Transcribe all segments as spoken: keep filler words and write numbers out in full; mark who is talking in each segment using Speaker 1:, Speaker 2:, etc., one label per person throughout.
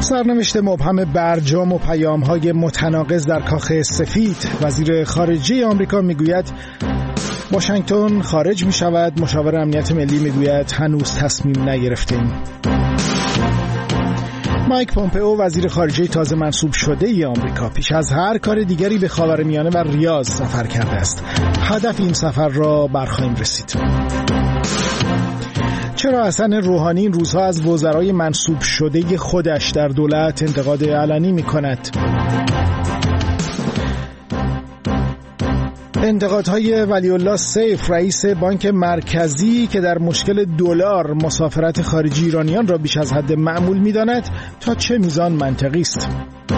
Speaker 1: سرنوشت مبهم برجام و پیام‌های متناقض در کاخ سفید. وزیر خارجه آمریکا میگوید واشنگتن خارج می‌شود، مشاور امنیت ملی میگوید هنوز تصمیم نگرفتیم. مایک پومپئو وزیر خارجه تازه منصوب شده ای آمریکا پیش از هر کار دیگری به خاورمیانه و ریاض سفر کرده است. هدف این سفر را برخواهیم رسید. چرا حسن روحانی این روزها از وزرای منصوب شده خودش در دولت انتقاد علنی می‌کند؟ انتقادهای ولی الله سیف رئیس بانک مرکزی که در مشکل دلار مسافرت خارجی ایرانیان را بیش از حد معمول می‌داند تا چه میزان منطقی است؟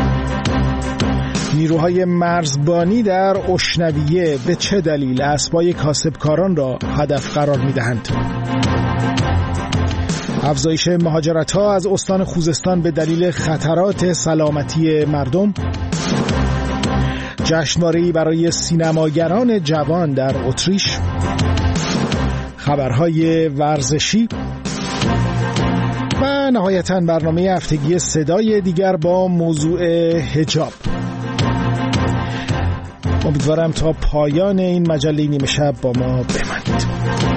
Speaker 1: نیروهای مرزبانی در اشنویه به چه دلیل اسبای کاسبکاران را هدف قرار می‌دهند؟ افزایش مهاجرت‌ها از استان خوزستان به دلیل خطرات سلامتی مردم. جشنواره‌ای برای سینماگران جوان در اتریش. خبرهای ورزشی و نهایتاً برنامه هفتگی صدای دیگر با موضوع حجاب. امیدوارم تا پایان این مجله نیمه شب با ما بمانید.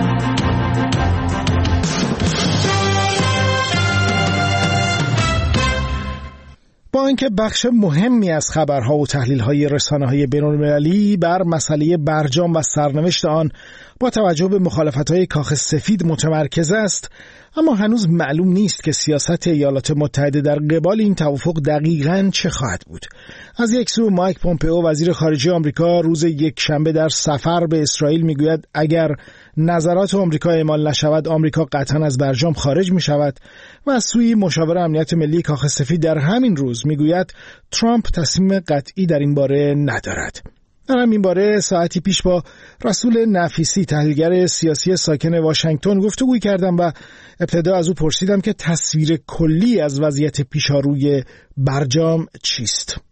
Speaker 1: با اینکه بخش مهمی از خبرها و تحلیل‌های رسانه‌های بین‌المللی بر مسئله برجام و سرنوشت آن با توجه به مخالفت‌های کاخ سفید متمرکز است، اما هنوز معلوم نیست که سیاست ایالات متحده در قبال این توافق دقیقاً چه خواهد بود. از یک سو مایک پومپئو وزیر خارجه آمریکا روز یک شنبه در سفر به اسرائیل میگوید اگر نظرات آمریکا اعمال نشود آمریکا قطعاً از برجام خارج می شود و از سوی مشاور امنیت ملی کاخ سفید در همین روز میگوید ترامپ تصمیم قطعی در این باره ندارد. در همین باره ساعتی پیش با رسول نفیسی تحلیلگر سیاسی ساکن واشنگتن گفتگوی کردم و ابتدا از او پرسیدم که تصویر کلی از وضعیت پیشاروی برجام چیست؟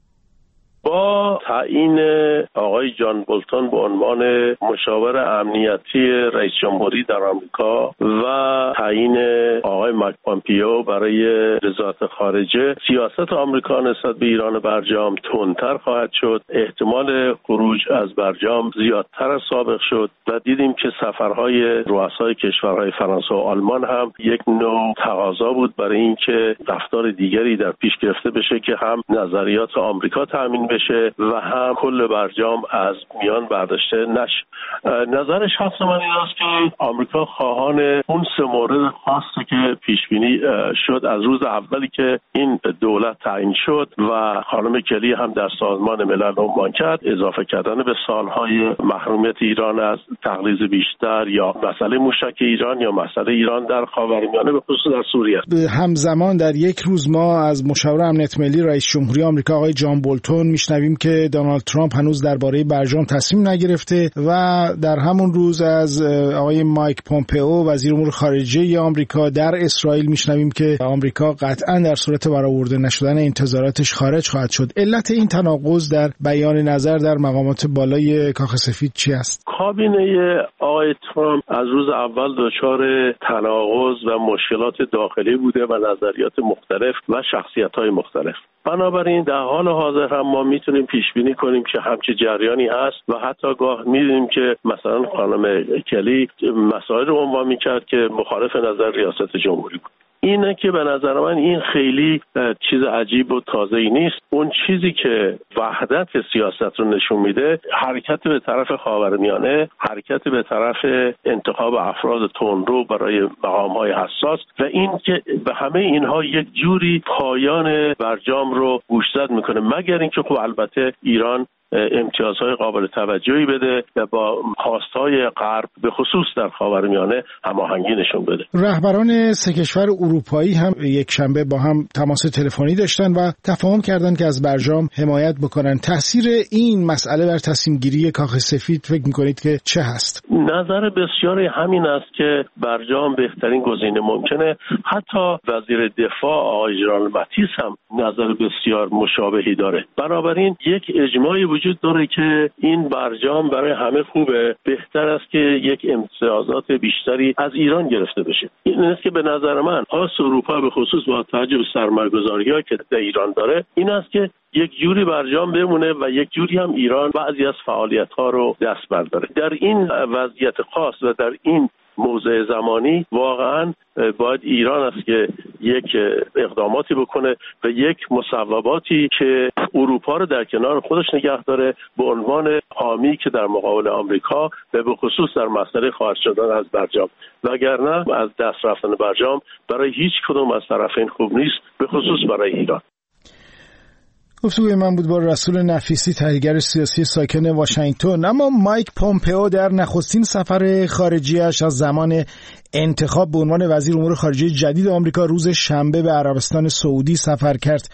Speaker 2: با تعیین آقای جان بولتون به عنوان مشاور امنیتی رئیس جمهوری در آمریکا و تعیین آقای مایک پومپئو برای وزارت خارجه، سیاست آمریکا نسبت به ایران برجام تندتر خواهد شد. احتمال خروج از برجام زیادتر از سابق شد و دیدیم که سفرهای رؤسای کشورهای فرانسه و آلمان هم یک نوع تقاضا بود برای اینکه رفتار دیگری در پیش گرفته بشه که هم نظریات آمریکا تامین بشه و هم کل برجام از میان برداشته نشه. نظر شخص من این است که آمریکا خواهان اون سه مورد خاصی که پیش بینی شد از روز اولی که این دولت تعیین شد و خانم کلی هم در سازمان ملل عنوان کرد، اضافه کردن به سالهای محرومیت ایران از تقلیظ بیشتر یا مسئله موشک ایران یا مسئله ایران در خاورمیانه به خصوص در سوریه.
Speaker 1: همزمان در یک روز ما از مشاور امنیت ملی رئیس جمهوری آمریکا آقای جان بولتون میشنویم که دونالد ترامپ هنوز درباره برجام تصمیم نگرفته و در همون روز از آقای مایک پومپئو وزیر امور خارجه آمریکا در اسرائیل میشنویم که آمریکا قطعاً در صورت برآورده نشدن انتظاراتش خارج خواهد شد. علت این تناقض در بیان نظر در مقامات بالای کاخ سفید چی است؟
Speaker 2: کابینه آقای ترامپ از روز اول دچار تناقض و مشکلات داخلی بوده و نظریات مختلف و شخصیت‌های مختلف. بنابراین در حال حاضر هم ما میتونیم پیش بینی کنیم که همچه جریانی هست و حتی گاه میدونیم که مثلا خانم کلی مسائل رو عنوان میکرد که مخالف نظر ریاست جمهوری بود. اینه که به نظر من این خیلی چیز عجیب و تازه‌ای نیست. اون چیزی که وحدت سیاست رو نشون میده حرکت به طرف خاورمیانه، حرکت به طرف انتخاب افراد تندرو برای مقام‌های حساس و این که به همه اینها یک جوری پایان برجام رو گوشزد میکنه، مگر اینکه خب البته ایران امتیازهای قابل توجهی بده و با خواستهای غرب به خصوص در خاورمیانه هماهنگی نشون بده.
Speaker 1: رهبران سه کشور اروپایی هم یک شنبه با هم تماس تلفنی داشتن و تفاهم کردن که از برجام حمایت بکنن. تاثیر این مسئله بر تصمیم گیری کاخ سفید فکر می‌کنید که چه هست؟
Speaker 2: نظر بسیاری همین است که برجام بهترین گزینه ممکنه. حتی وزیر دفاع آقای ژنرال ماتیس هم نظر بسیار مشابهی داره. بنابراین یک اجماعی وجود داره که این برجام برای همه خوبه، بهتر است که یک امتیازات بیشتری از ایران گرفته بشه. این است که به نظر من خاص اروپا به خصوص با توجه به سرمایه‌گذاری‌ها که در ایران داره، این است که یک جوری برجام بمونه و یک جوری هم ایران بعضی از فعالیت‌ها رو دست برداره. در این وضعیت خاص و در این موضع زمانی واقعا باید ایران است که یک اقداماتی بکنه و یک مصوباتی که اروپا رو در کنار خودش نگه داره به عنوان حامی که در مقابل آمریکا و به خصوص در مسئله خارج شدن از برجام، وگرنه از دست رفتن برجام برای هیچ کدوم از طرفین خوب نیست، به خصوص برای ایران.
Speaker 1: گفتگوی من بود با رسول نفیسی، تحلیلگر سیاسی ساکن واشنگتن. اما مایک پومپئو در نخستین سفر خارجیش از زمان انتخاب به عنوان وزیر امور خارجه جدید آمریکا روز شنبه به عربستان سعودی سفر کرد.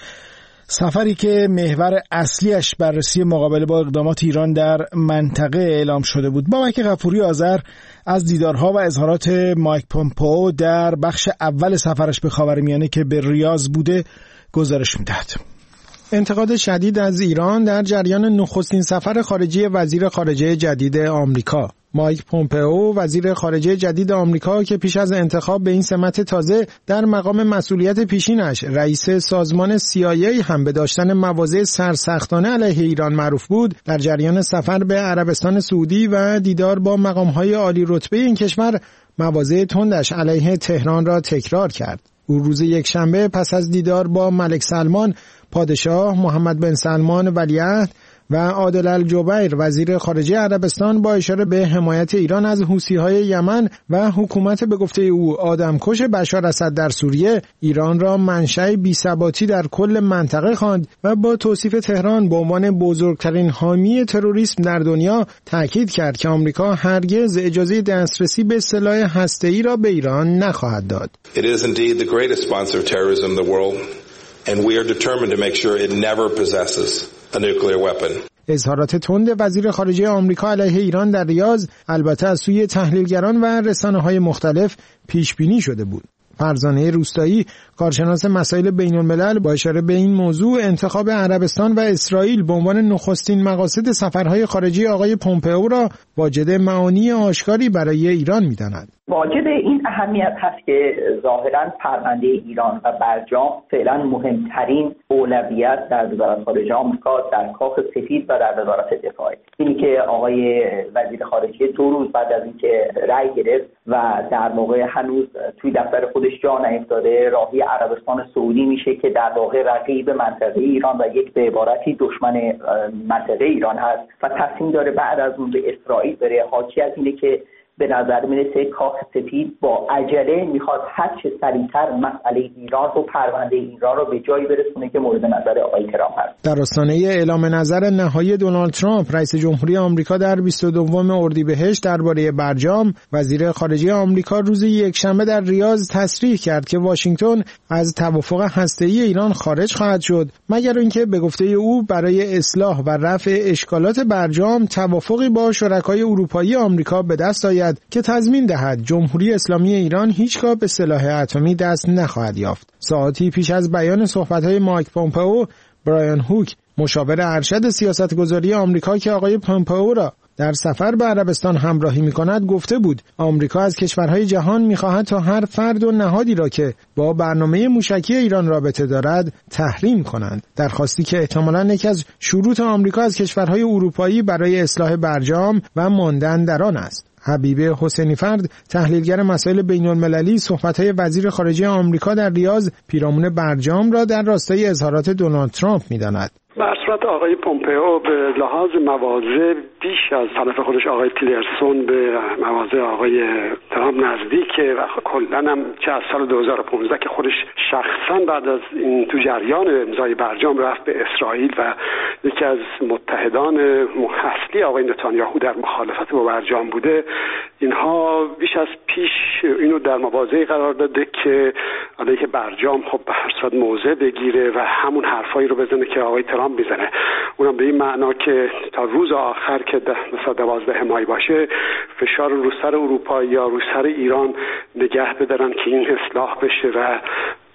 Speaker 1: سفری که محور اصلیش بررسی مقابله با اقدامات ایران در منطقه اعلام شده بود. بابک غفوری آذر از دیدارها و اظهارات مایک پومپئو در بخش اول سفرش به خاورمیانه که به ریاض بوده گزارش می‌دهد.
Speaker 3: انتقاد شدید از ایران در جریان نخستین سفر خارجی وزیر خارجه جدید آمریکا. مایک پومپئو وزیر خارجه جدید آمریکا که پیش از انتخاب به این سمت تازه در مقام مسئولیت پیشینش رئیس سازمان سی آی ای هم به داشتن مواضع سرسختانه علیه ایران معروف بود، در جریان سفر به عربستان سعودی و دیدار با مقام‌های عالی رتبه این کشور مواضع تندش علیه تهران را تکرار کرد. او روز یکشنبه پس از دیدار با ملک سلمان، پادشاه محمد بن سلمان ولیعهد و عادل الجبیر وزیر خارجه عربستان با اشاره به حمایت ایران از حوثی‌های یمن و حکومت به گفته او آدمکش بشار اسد در سوریه، ایران را منشأ بی‌ثباتی در کل منطقه خواند و با توصیف تهران به عنوان بزرگترین حامی تروریسم در دنیا تاکید کرد که آمریکا هرگز اجازه دسترسی به سلاح هسته‌ای را به ایران نخواهد داد.
Speaker 4: It is indeed the greatest sponsor of terrorism in the world and we are determined to make sure it never possesses a nuclear weapon.
Speaker 3: اظهارات تند وزیر خارجه آمریکا علیه ایران در ریاض البته از سوی تحلیلگران و رسانه‌های مختلف پیش بینی شده بود. فرزانه روستایی، کارشناس مسائل بین الملل، با اشاره به این موضوع انتخاب عربستان و اسرائیل به عنوان نخستین مقاصد سفرهای خارجی آقای پومپئو را واجد معانی آشکاری برای ایران می‌داند.
Speaker 5: واجد این اهمیت هست که ظاهراً پرونده ایران و برجام فعلا مهمترین اولویت در وزارت خارجه آمریکا در کاخ سفید و در وزارت دفاع. اینی که آقای وزیر خارجه دو روز بعد از اینکه رأی گرفت و در واقع هنوز توی دفتر خودش جا نیفتاده، راهی عربستان سعودی میشه که در واقع رقیب منطقه ایران و یک به عبارتی دشمن منطقه ایران هست و تصمیم داره بعد از اون به اسرائیل بره. حاکی از اینه که به نظر میرسه کاخ سفید با عجله میخواد هر چه سریعتر مسئله ایران و پرونده ایران رو به جایی برسونه که مورد نظر آقای ترامپ هست.
Speaker 3: در آستانه اعلام نظر نهایی دونالد ترامپ رئیس جمهوری آمریکا در بیست و دوم اردیبهشت درباره برجام، وزیر خارجه آمریکا روز یکشنبه در ریاض تصریح کرد که واشنگتن از توافق هسته‌ای ایران خارج خواهد شد، مگر اینکه به گفته او برای اصلاح و رفع اشکالات برجام توافقی با شرکای اروپایی آمریکا به دست آید که تضمین دهد جمهوری اسلامی ایران هیچگاه به سلاح اتمی دست نخواهد یافت. ساعتی پیش از بیان صحبت‌های مایک پومپئو، برایان هوک، مشاور ارشد سیاستگذاری آمریکا که آقای پومپئو را در سفر به عربستان همراهی می‌کند گفته بود آمریکا از کشورهای جهان می‌خواهد تا هر فرد و نهادی را که با برنامه موشکی ایران رابطه دارد تحریم کنند. درخواستی که احتمالاً یکی از شروط آمریکا از کشورهای اروپایی برای اصلاح برجام و ماندن در آن است. حبیب حسینی فرد، تحلیلگر مسائل بین‌المللی، صحبت‌های وزیر خارجه آمریکا در ریاض پیرامون برجام را در راستای اظهارات دونالد ترامپ می‌داند.
Speaker 6: بر صورت آقای پومپئو به لحاظ مواضع بیش از طرف خودش آقای تیلرسون به مواضع آقای ترامپ نزدیکه و کلاً هم چه از سال دو هزار و پانزده که خودش شخصاً بعد از این تو جریان امضای برجام رفت به اسرائیل و یکی از متحدان اصلی آقای نتانیاهو در مخالفت با برجام بوده، اینها بیش از پیش اینو در مواضعی قرار داده که علیه برجام خب به هر صورت موضع بگیره و همون حرفایی رو بزنه که آقای ترامپ میزنه، اونم به این معنا که تا روز آخر که مثلا دوازده مای باشه فشار رو سر اروپا یا رو سر ایران نگه بدارن که این اصلاح بشه و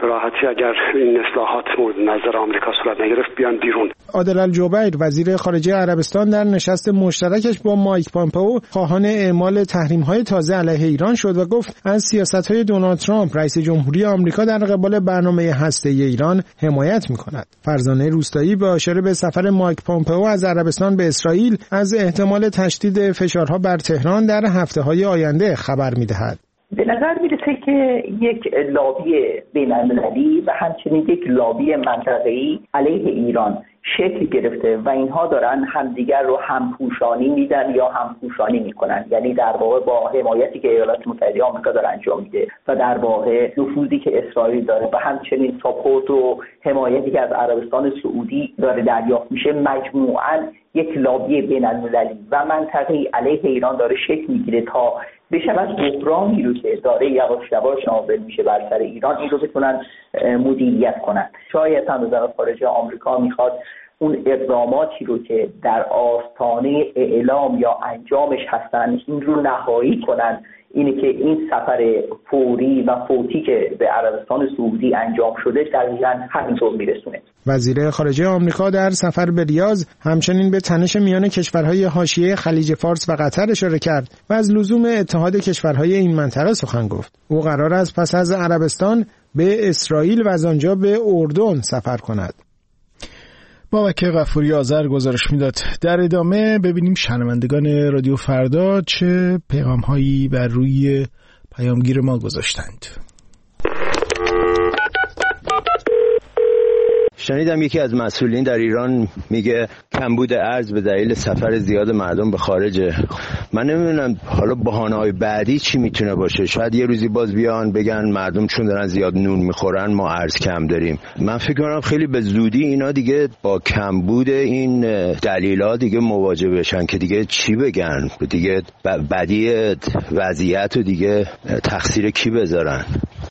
Speaker 6: به راحتی اگر این اصلاحات مورد نظر آمریکا صورت نگرفت بیان بیرون.
Speaker 3: عادل الجبیر وزیر خارجه عربستان در نشست مشترکش با مایک پامپئو خواهان اعمال تحریم‌های تازه علیه ایران شد و گفت از سیاست‌های دونالد ترامپ رئیس جمهوری آمریکا در قبال برنامه هسته‌ای ایران حمایت می‌کند. فرزانه روستایی با اشاره به سفر مایک پامپئو از عربستان به اسرائیل از احتمال تشدید فشارها بر تهران در هفته‌های آینده خبر می‌دهد.
Speaker 5: به نظر میرسه که یک لابی بین‌المللی و همچنین یک لابی منطقه‌ای علیه ایران شکل گرفته و اینها دارن همدیگر رو همپوشانی میدن یا همپوشانی میکنن، یعنی در واقع با حمایتی که ایالات متحده آمریکا داره انجام میده و در واقع نفوذی که اسرائیل داره و همچنین ساپورت و حمایتی که از عربستان سعودی داره دریافت میشه، مجموعاً یک لابی بین‌المللی و منطقه‌ای علیه ایران داره شکل میگیره تا بشود بحرانی رو که داره یواش یواش نازل میشه بر سر ایران، این رو بتونن مدیریت کنن. شاید هم وزارت خارجه آمریکا میخواد اون اقداماتی رو که در آستانه اعلام یا انجامش هستن این رو نهایی کنن، اینه که این سفر فوری و فوتی که به عربستان سعودی انجام شده دقیقاً همینطور میرسونه.
Speaker 3: وزیر خارجه آمریکا در سفر به ریاض همچنین به تنش میان کشورهای حاشیه خلیج فارس و قطر اشاره کرد و از لزوم اتحاد کشورهای این منطقه سخن گفت. او قرار است پس از عربستان به اسرائیل و از آنجا به اردن سفر کند.
Speaker 1: بابک غفوری آذر گزارش میداد. در ادامه ببینیم شنوندگان رادیو فردا چه پیغام‌هایی بر روی پیامگیر ما گذاشتند.
Speaker 7: شنیدم یکی از مسئولین در ایران میگه کمبود ارز به دلیل سفر زیاد مردم به خارجه. من نمیدونم حالا بهانه‌های بعدی چی میتونه باشه. شاید یه روزی باز بیان بگن مردم چون دارن زیاد نون میخورن ما ارز کم داریم. من فکر کنم خیلی به زودی اینا دیگه با کمبود این دلیلا دیگه مواجه بشن که دیگه چی بگن، دیگه بدی وضعیت و دیگه تقصیر کی بذارن.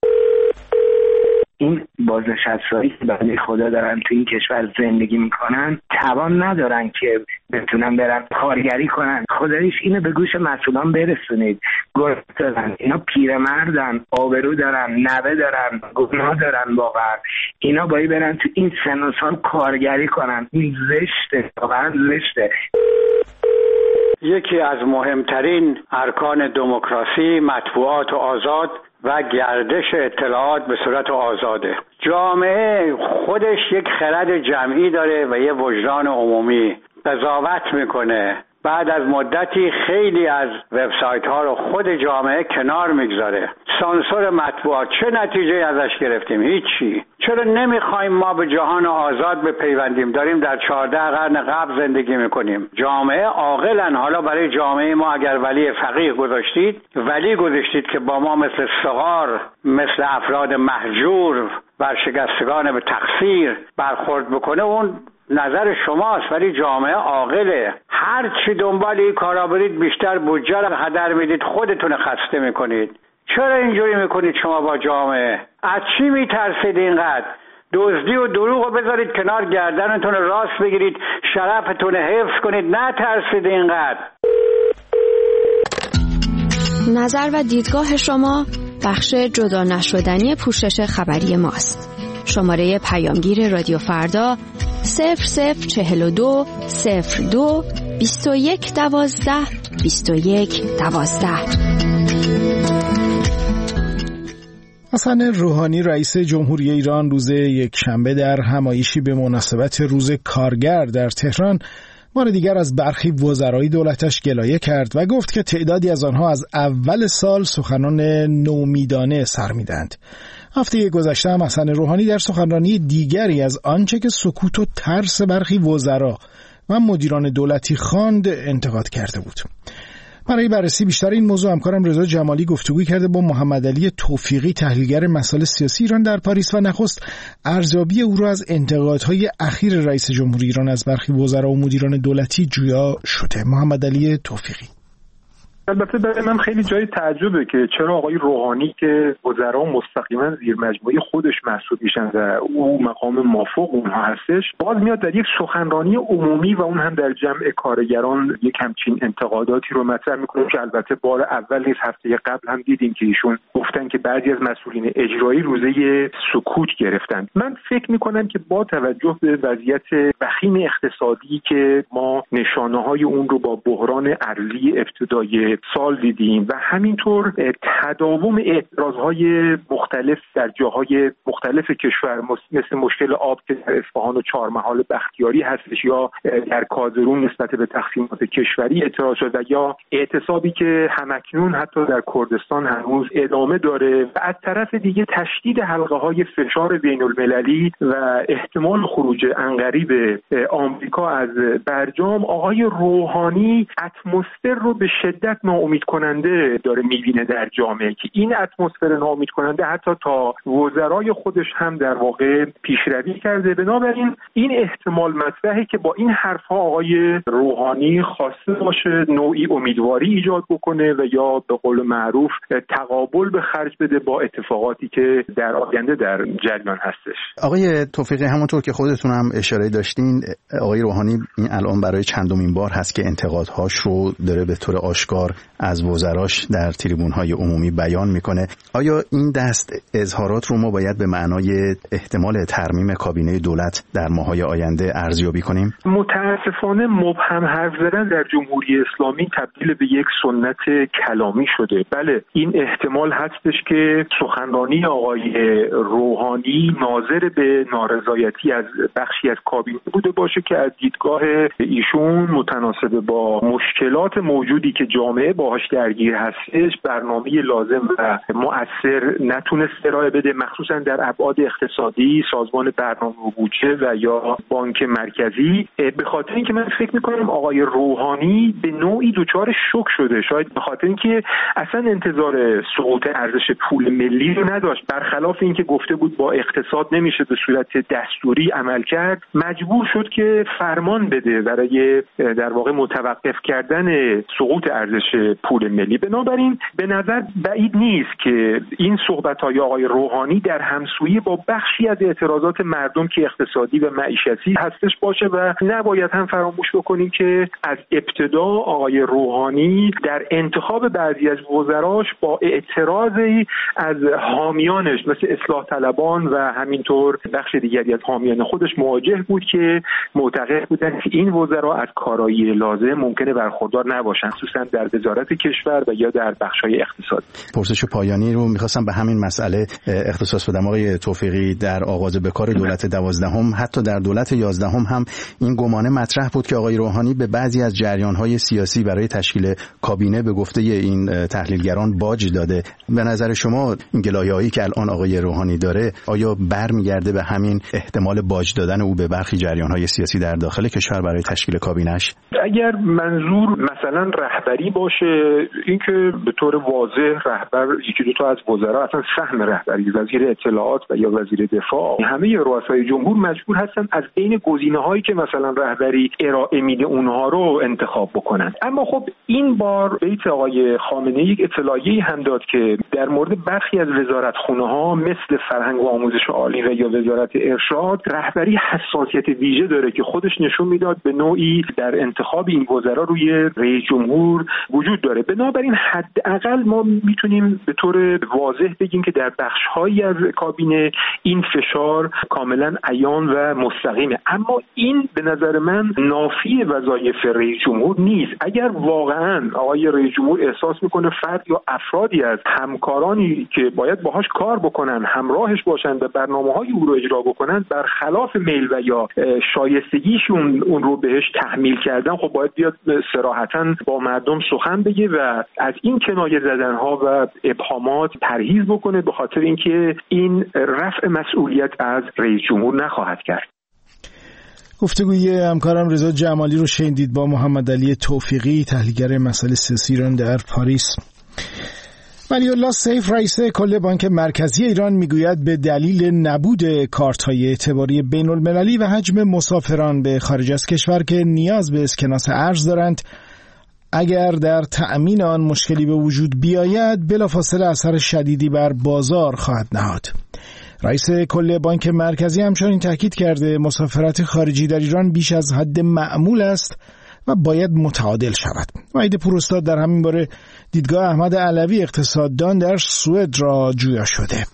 Speaker 8: این بازنشستهایی که برای خدا دارن تو این کشور زندگی میکنن توان ندارن که بتونن برن کارگری کنن. خداییش اینو به گوش مسئولان برسونید. گرد دارن، اینا پیرمردن، آبرو دارن، نوه دارن، گناه دارن. واقعا اینا باید برن تو این سن و سال کارگری کنن. این زشته، واقعا زشته.
Speaker 9: یکی از مهمترین ارکان دموکراسی مطبوعات و آزاد و گردش اطلاعات به صورت آزاده. جامعه خودش یک خرد جمعی داره و یه وجدان عمومی. قضاوت میکنه. بعد از مدتی خیلی از وبسایت ها رو خود جامعه کنار میگذاره. سانسور مطبوعات چه نتیجه ازش گرفتیم؟ هیچی. چرا نمیخوایم ما به جهان آزاد بپیوندیم؟ داریم در چهارده قرن قبل زندگی میکنیم. جامعه عاقلن. حالا برای جامعه ما اگر ولی فقیه گذاشتید، ولی گذاشتید که با ما مثل صغار، مثل افراد مهجور، ورشکستگان به تقصیر برخورد بکنه، اون نظر شماست. ولی جامعه عاقله. هر چی دنبال این کارا برید بیشتر بودجه رو هدر میدید، خودتون خسته میکنید. چرا اینجوری میکنید شما با جامعه؟ از چی میترسید اینقدر؟ دزدی و دروغ رو بذارید کنار، گردنتون راست بگیرید، شرفتون حفظ کنید، نترسید اینقدر.
Speaker 10: نظر و دیدگاه شما بخش جدا نشدنی پوشش خبری ماست. شماره پیامگیر رادیو فردا صفر صفر چهل و دو صفر دو بیست و یک دوازده بیست و یک دوازده.
Speaker 1: حسن روحانی رئیس جمهوری ایران روز یکشنبه در همایشی به مناسبت روز کارگر در تهران بار دیگر از برخی وزرای دولتش گلایه کرد و گفت که تعدادی از آنها از اول سال سخنان نومیدانه سر میدند. هفته گذشته هم حسن روحانی در سخنرانی دیگری از آنچه که سکوت و ترس برخی وزرا و مدیران دولتی خواند انتقاد کرده بود. برای بررسی بیشتر این موضوع همکارم رضا جمالی گفتگوی کرده با محمد علی توفیقی، تحلیلگر مسائل سیاسی ایران در پاریس، و نخست ارزیابی او را از انتقادهای اخیر رئیس جمهوری ایران از برخی وزرا و مدیران دولتی جویا شده. محمد علی توفیقی:
Speaker 11: البته برای من خیلی جای تعجبه که چرا آقای روحانی که وزرا مستقیما زیر مجموعه خودش محسوب میشن و او مقام مافوق اونها هستش، باز میاد در یک سخنرانی عمومی و اون هم در جمع کارگران یک همچین انتقاداتی رو مطرح میکنه که البته بار اول نیست. هفته قبل هم دیدیم که ایشون گفتن که بعضی از مسئولین اجرایی روزه سکوت گرفتن. من فکر میکنم که با توجه به وضعیت وخیم اقتصادی که ما نشانه‌های اون رو با بحران ارزی ابتدای سال دیدیم و همینطور تداوم اعتراضهای مختلف در جاهای مختلف کشور مثل مشکل آب که در اصفهان و چهارمحال بختیاری هستش یا در کازرون نسبت به تقسیمات کشوری اعتراض شد و یا اعتصابی که همکنون حتی در کردستان هنوز ادامه داره و از طرف دیگه تشدید حلقه‌های فشار بین‌المللی و احتمال خروج عنقریب آمریکا از برجام، آقای روحانی اتمسفر رو به شدت ناامید کننده داره میبینه در جامعه که این اتمسفر ناامید کننده حتی تا وزرای خودش هم در واقع پیشروی کرده. بنابراین این احتمال مطرحه که با این حرفها آقای روحانی خواسته باشه نوعی امیدواری ایجاد بکنه و یا به قول معروف تقابل به خرج بده با اتفاقاتی که در آینده در جریان هستش.
Speaker 12: آقای توفیقی، همونطور که خودتون هم اشاره داشتین، آقای روحانی این الان برای چندمین بار هست که انتقادهاش رو داره به طور آشکار از وزراش در تریبون‌های عمومی بیان میکنه. آیا این دست اظهارات رو ما باید به معنای احتمال ترمیم کابینه دولت در ماه‌های آینده ارزیابی کنیم؟
Speaker 11: متاسفانه مبهم حرف زدن در جمهوری اسلامی تبدیل به یک سنت کلامی شده. بله، این احتمال هستش که سخنرانی آقای روحانی ناظر به نارضایتی از بخشی از کابینه بوده باشه که از دیدگاه ایشون متناسب با مشکلات موجودی که جامعه باهاش درگیر هستش برنامه لازم و مؤثر نتونست ارائه بده، مخصوصا در ابعاد اقتصادی، سازمان برنامه و بودجه و یا بانک مرکزی. به خاطر اینکه من فکر می‌کنم آقای روحانی به نوعی دچار شوک شده، شاید به خاطر اینکه اصلا انتظار سقوط ارزش پول ملی رو نداشت، برخلاف اینکه گفته بود با اقتصاد نمیشه به صورت دستوری عمل کرد، مجبور شد که فرمان بده برای در واقع متوقف کردن سقوط ارزش پول ملی. بنابراین به نظر بعید نیست که این صحبت‌های آقای روحانی در همسویی با بخشی از اعتراضات مردم که اقتصادی و معیشتی هستش باشه و نباید هم فراموش بکنیم که از ابتدا آقای روحانی در انتخاب بعضی از وزراش با اعتراضی از حامیانش مثل اصلاح طلبان و همینطور بخش دیگری از حامیان خودش مواجه بود که معتقد بودند که این وزرا از کارایی لازم ممکنه برخوردار نباشند، خصوصا در وزارت کشور و یا در بخش‌های اقتصادی.
Speaker 12: پرسش پایانی رو می‌خواستم به همین مسئله اختصاص بدم. آقای توفیقی، در آغاز به کار دولت دوازدهم حتی در دولت یازدهم هم این گمانه مطرح بود که آقای روحانی به بعضی از جریان‌های سیاسی برای تشکیل کابینه به گفته این تحلیلگران باج داده. به نظر شما این گلایه‌هایی که الان آقای روحانی داره آیا برمیگرده به همین احتمال باج دادن او به برخی جریان‌های سیاسی در داخل کشور برای تشکیل کابینه‌اش؟
Speaker 11: اگر منظور مثلا رهبری باشه، اینکه به طور واضح رهبر یکی دو تا از وزرا اصلا سهم رهبری، وزیر اطلاعات و یا وزیر دفاع، همه رؤسای جمهور مجبور هستن از بین گزینه‌هایی که مثلا رهبری ارائه میده اونها رو انتخاب بکنن. اما خب این بار بیت آقای خامنه‌ای یک اطلاعیه‌ای هم داد که در مورد برخی از وزارتخونه‌ها مثل فرهنگ و آموزش عالی و یا وزارت ارشاد رهبری حساسیت ویژه داره که خودش نشون میداد به نوعی در انتخاب این وزرا روی رئیس جمهور وجود داره. بنابراین حداقل ما میتونیم به طور واضح بگیم که در بخش‌هایی از کابینه این فشار کاملا عیان و مستقیمه. اما این به نظر من نافی وظایف رئیس جمهور نیست. اگر واقعا آقای رئیس جمهور احساس میکنه فرد یا افرادی از همکارانی که باید باهاش کار بکنن همراهش باشن و برنامه‌های او رو اجرا بکنن برخلاف میل و یا شایستگیشون اون رو بهش تحمیل کردن، خب باید بیاد صراحتاً با مردم سخن بگه و از این کنایه زدن‌ها و ابهامات پرهیز بکنه، به خاطر اینکه این رفع مسئولیت از رئیس جمهور نخواهد کرد.
Speaker 1: گفتگوی همکارم رضا جمالی رو شنیدید با محمد علی توفیقی، تحلیلگر مسائل سیاسی ایران در پاریس. ولی الله سیف رئیس کل بانک مرکزی ایران میگوید به دلیل نبود کارت‌های اعتباری بین‌المللی و حجم مسافران به خارج از کشور که نیاز به اسکناس ارز دارند، اگر در تأمین آن مشکلی به وجود بیاید بلافاصله اثر شدیدی بر بازار خواهد نهاد. رئیس کل بانک مرکزی همچنین تاکید کرده مسافرت خارجی در ایران بیش از حد معمول است و باید متعادل شود. وحید پوراستاد در همین باره دیدگاه احمد علوی اقتصاددان در سوئد را جویا شده.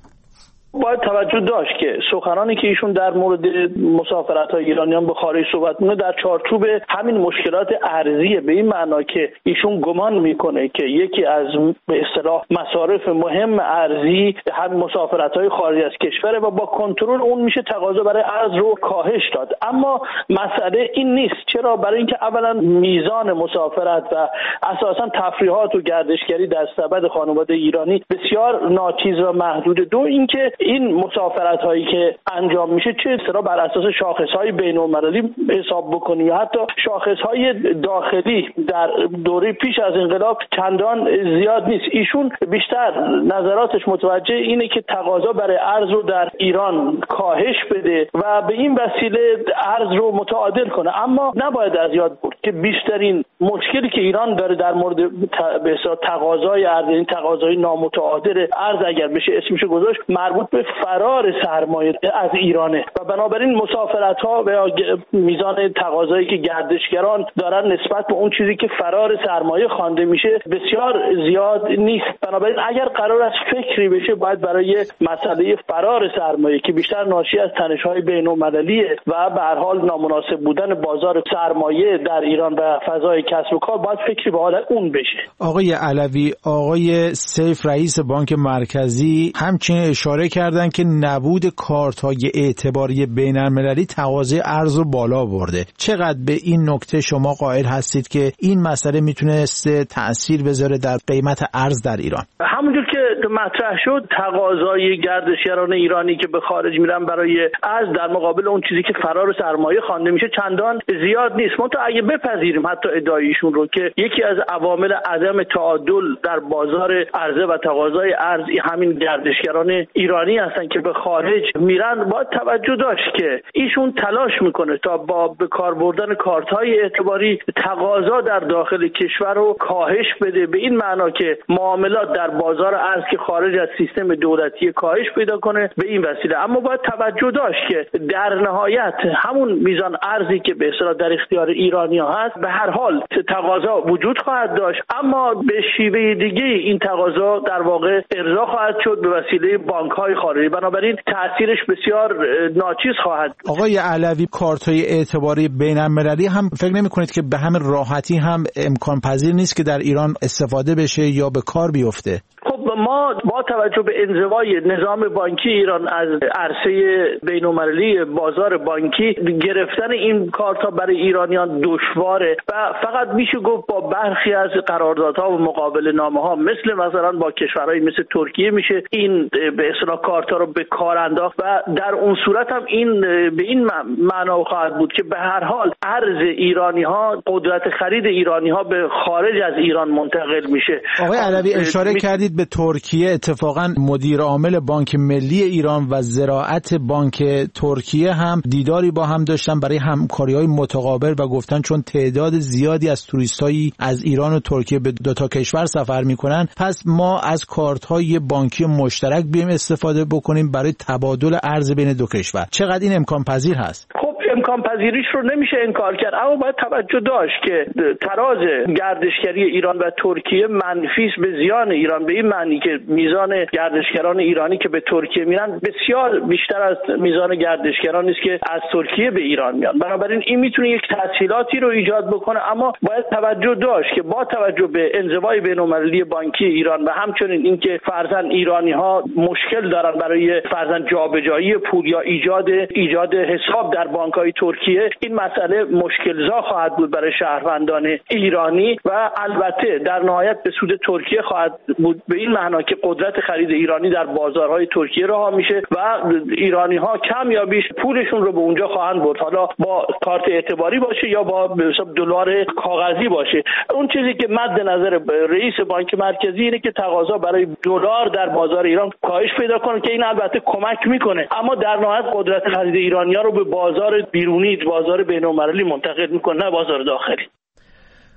Speaker 13: باید توجه داشت که سخنانی که ایشون در مورد مسافرت‌های ایرانیان به خارج صحبت می‌کنه در چارچوب همین مشکلات ارزیه، به این معنا که ایشون گمان میکنه که یکی از به اصطلاح مصارف مهم ارزی هم مسافرت‌های خارج از کشوره و با کنترل اون میشه تقاضا برای ارز رو کاهش داد. اما مسئله این نیست. چرا؟ برای اینکه اولا میزان مسافرت و اساساً تفریحات و گردشگری در سبد خانواده ایرانی بسیار ناچیز و محدود. دو اینکه این مسافرت هایی که انجام میشه چه اصطلاح بر اساس شاخص های بین المللی حساب بکنیم یا حتی شاخص های داخلی در دوره پیش از انقلاب چندان زیاد نیست. ایشون بیشتر نظراتش متوجه اینه که تقاضا برای ارز رو در ایران کاهش بده و به این وسیله ارز رو متعادل کنه. اما نباید از یاد برد که بیشترین مشکلی که ایران داره در مورد به اصطلاح تقاضای ارز، این تقاضای نامتعادل ارز اگر بشه اسمش گذاشت، مربوط به فرار سرمایه از ایرانه و بنابراین مسافرت ها و میزان تقاضایی که گردشگران دارن نسبت به اون چیزی که فرار سرمایه خوانده میشه بسیار زیاد نیست. بنابراین اگر قرار است فکری بشه باید برای مسئله فرار سرمایه که بیشتر ناشی از تنش‌های بین‌المللیه و به هر حال نامناسب بودن بازار سرمایه در ایران و فضای کسب و کار باید فکری به حال اون بشه.
Speaker 3: آقای علوی، آقای سیف رئیس بانک مرکزی همچنین اشاره کردن که نبود کارت‌های اعتباری بین‌المللی تقاضای ارز رو بالا برده. چقدر به این نکته شما قائل هستید که این مسئله میتونسته تأثیر بذاره در قیمت ارز در ایران؟
Speaker 13: همونجور که مطرح شد تقاضای گردشگران ایرانی که به خارج میرن برای ارز در مقابل اون چیزی که فرار سرمایه خوانده میشه چندان زیاد نیست. منتها اگه بپذیریم حتی ادعایشون رو که یکی از عوامل عدم تعادل در بازار عرضه و تقاضای ارز همین گردشگران ایرانی هستن که به خارج میرن، باید توجه داشت که ایشون تلاش میکنه تا با به کار بردن کارت‌های اعتباری تقاضا در داخل کشور رو کاهش بده، به این معنا که معاملات در بازار ارز که خارج از سیستم دولتی کاهش پیدا کنه به این وسیله. اما باید توجه داشت که در نهایت همون میزان ارزی که به اصطلاح در اختیار ایرانی‌ها هست به هر حال تقاضا وجود خواهد داشت، اما به شیوه دیگه این تقاضا در واقع ارضا خواهد شد به وسیله بانک‌های خارجی، بنابراین تأثیرش بسیار ناچیز خواهد.
Speaker 3: آقای علوی، کارت‌های اعتباری بین‌المللی هم فکر نمی‌کنید که به همین راحتی هم امکان پذیر نیست که در ایران استفاده بشه یا به کار بیفته؟
Speaker 13: خب ما با توجه به انزوای نظام بانکی ایران از عرصه بین‌المللی بازار بانکی گرفتن این کارت‌ها برای ایرانیان دشواره و فقط میشه گفت با برخی از قراردادها و مقابله نامه‌ها مثل مثلا با کشورهای مثل ترکیه میشه این به اصطلاح کارت‌ها رو به کار انداخت و در اون صورت هم این به این معنا خواهد بود که به هر حال ارز ایرانی‌ها، قدرت خرید ایرانی‌ها به خارج از ایران منتقل میشه.
Speaker 3: آقای علوی اشاره می... کردید به ترکیه. اتفاقا مدیر عامل بانک ملی ایران و زراعت بانک ترکیه هم دیداری با هم داشتن برای همکاری‌های متقابل و گفتن چون تعداد زیادی از توریستایی از ایران و ترکیه به دو تا کشور سفر میکنن پس ما از کارت‌های بانکی مشترک بیایم استفاده بکنیم برای تبادل ارز بین دو کشور. چقدر این امکان پذیر هست؟
Speaker 13: خب امکان پذیریش رو نمیشه انکار کرد، اما باید توجه داشت که تراز گردشگری ایران و ترکیه منفی است به زیان ایران، به این معنی که میزان گردشگران ایرانی که به ترکیه میرن بسیار بیشتر از میزان گردشگرانی است که از ترکیه به ایران میان. بنابراین این میتونه یک تسهیلاتی رو ایجاد بکنه، اما باید توجه داشت که با توجه به انزوای بین‌المللی بانکی ایران و همچنین اینکه فرضاً ایرانی‌ها مشکل دارن برای فرضاً جابجایی پول یا ایجاد ایجاد حساب در بانک‌های ترکیه، این مسئله مشکل‌زا خواهد بود برای شهروندان ایرانی و البته در نهایت به سود ترکیه خواهد بود، به این معنا که قدرت خرید ایرانی در بازارهای ترکیه رها میشه و ایرانی‌ها کم یا بیش پولشون رو به اونجا خواهند برد، حالا با کارت اعتباری باشه یا با به حساب دلار کاغذی باشه. اون چیزی که مد نظر رئیس بانک مرکزی اینه که تقاضا برای دلار در بازار ایران کاهش پیدا کنه که این البته کمک میکنه، اما در نهایت قدرت خرید ایرانی‌ها رو به بازار بیرونی، بازار بین‌المللی منتقل میکنه، نه بازار داخلی.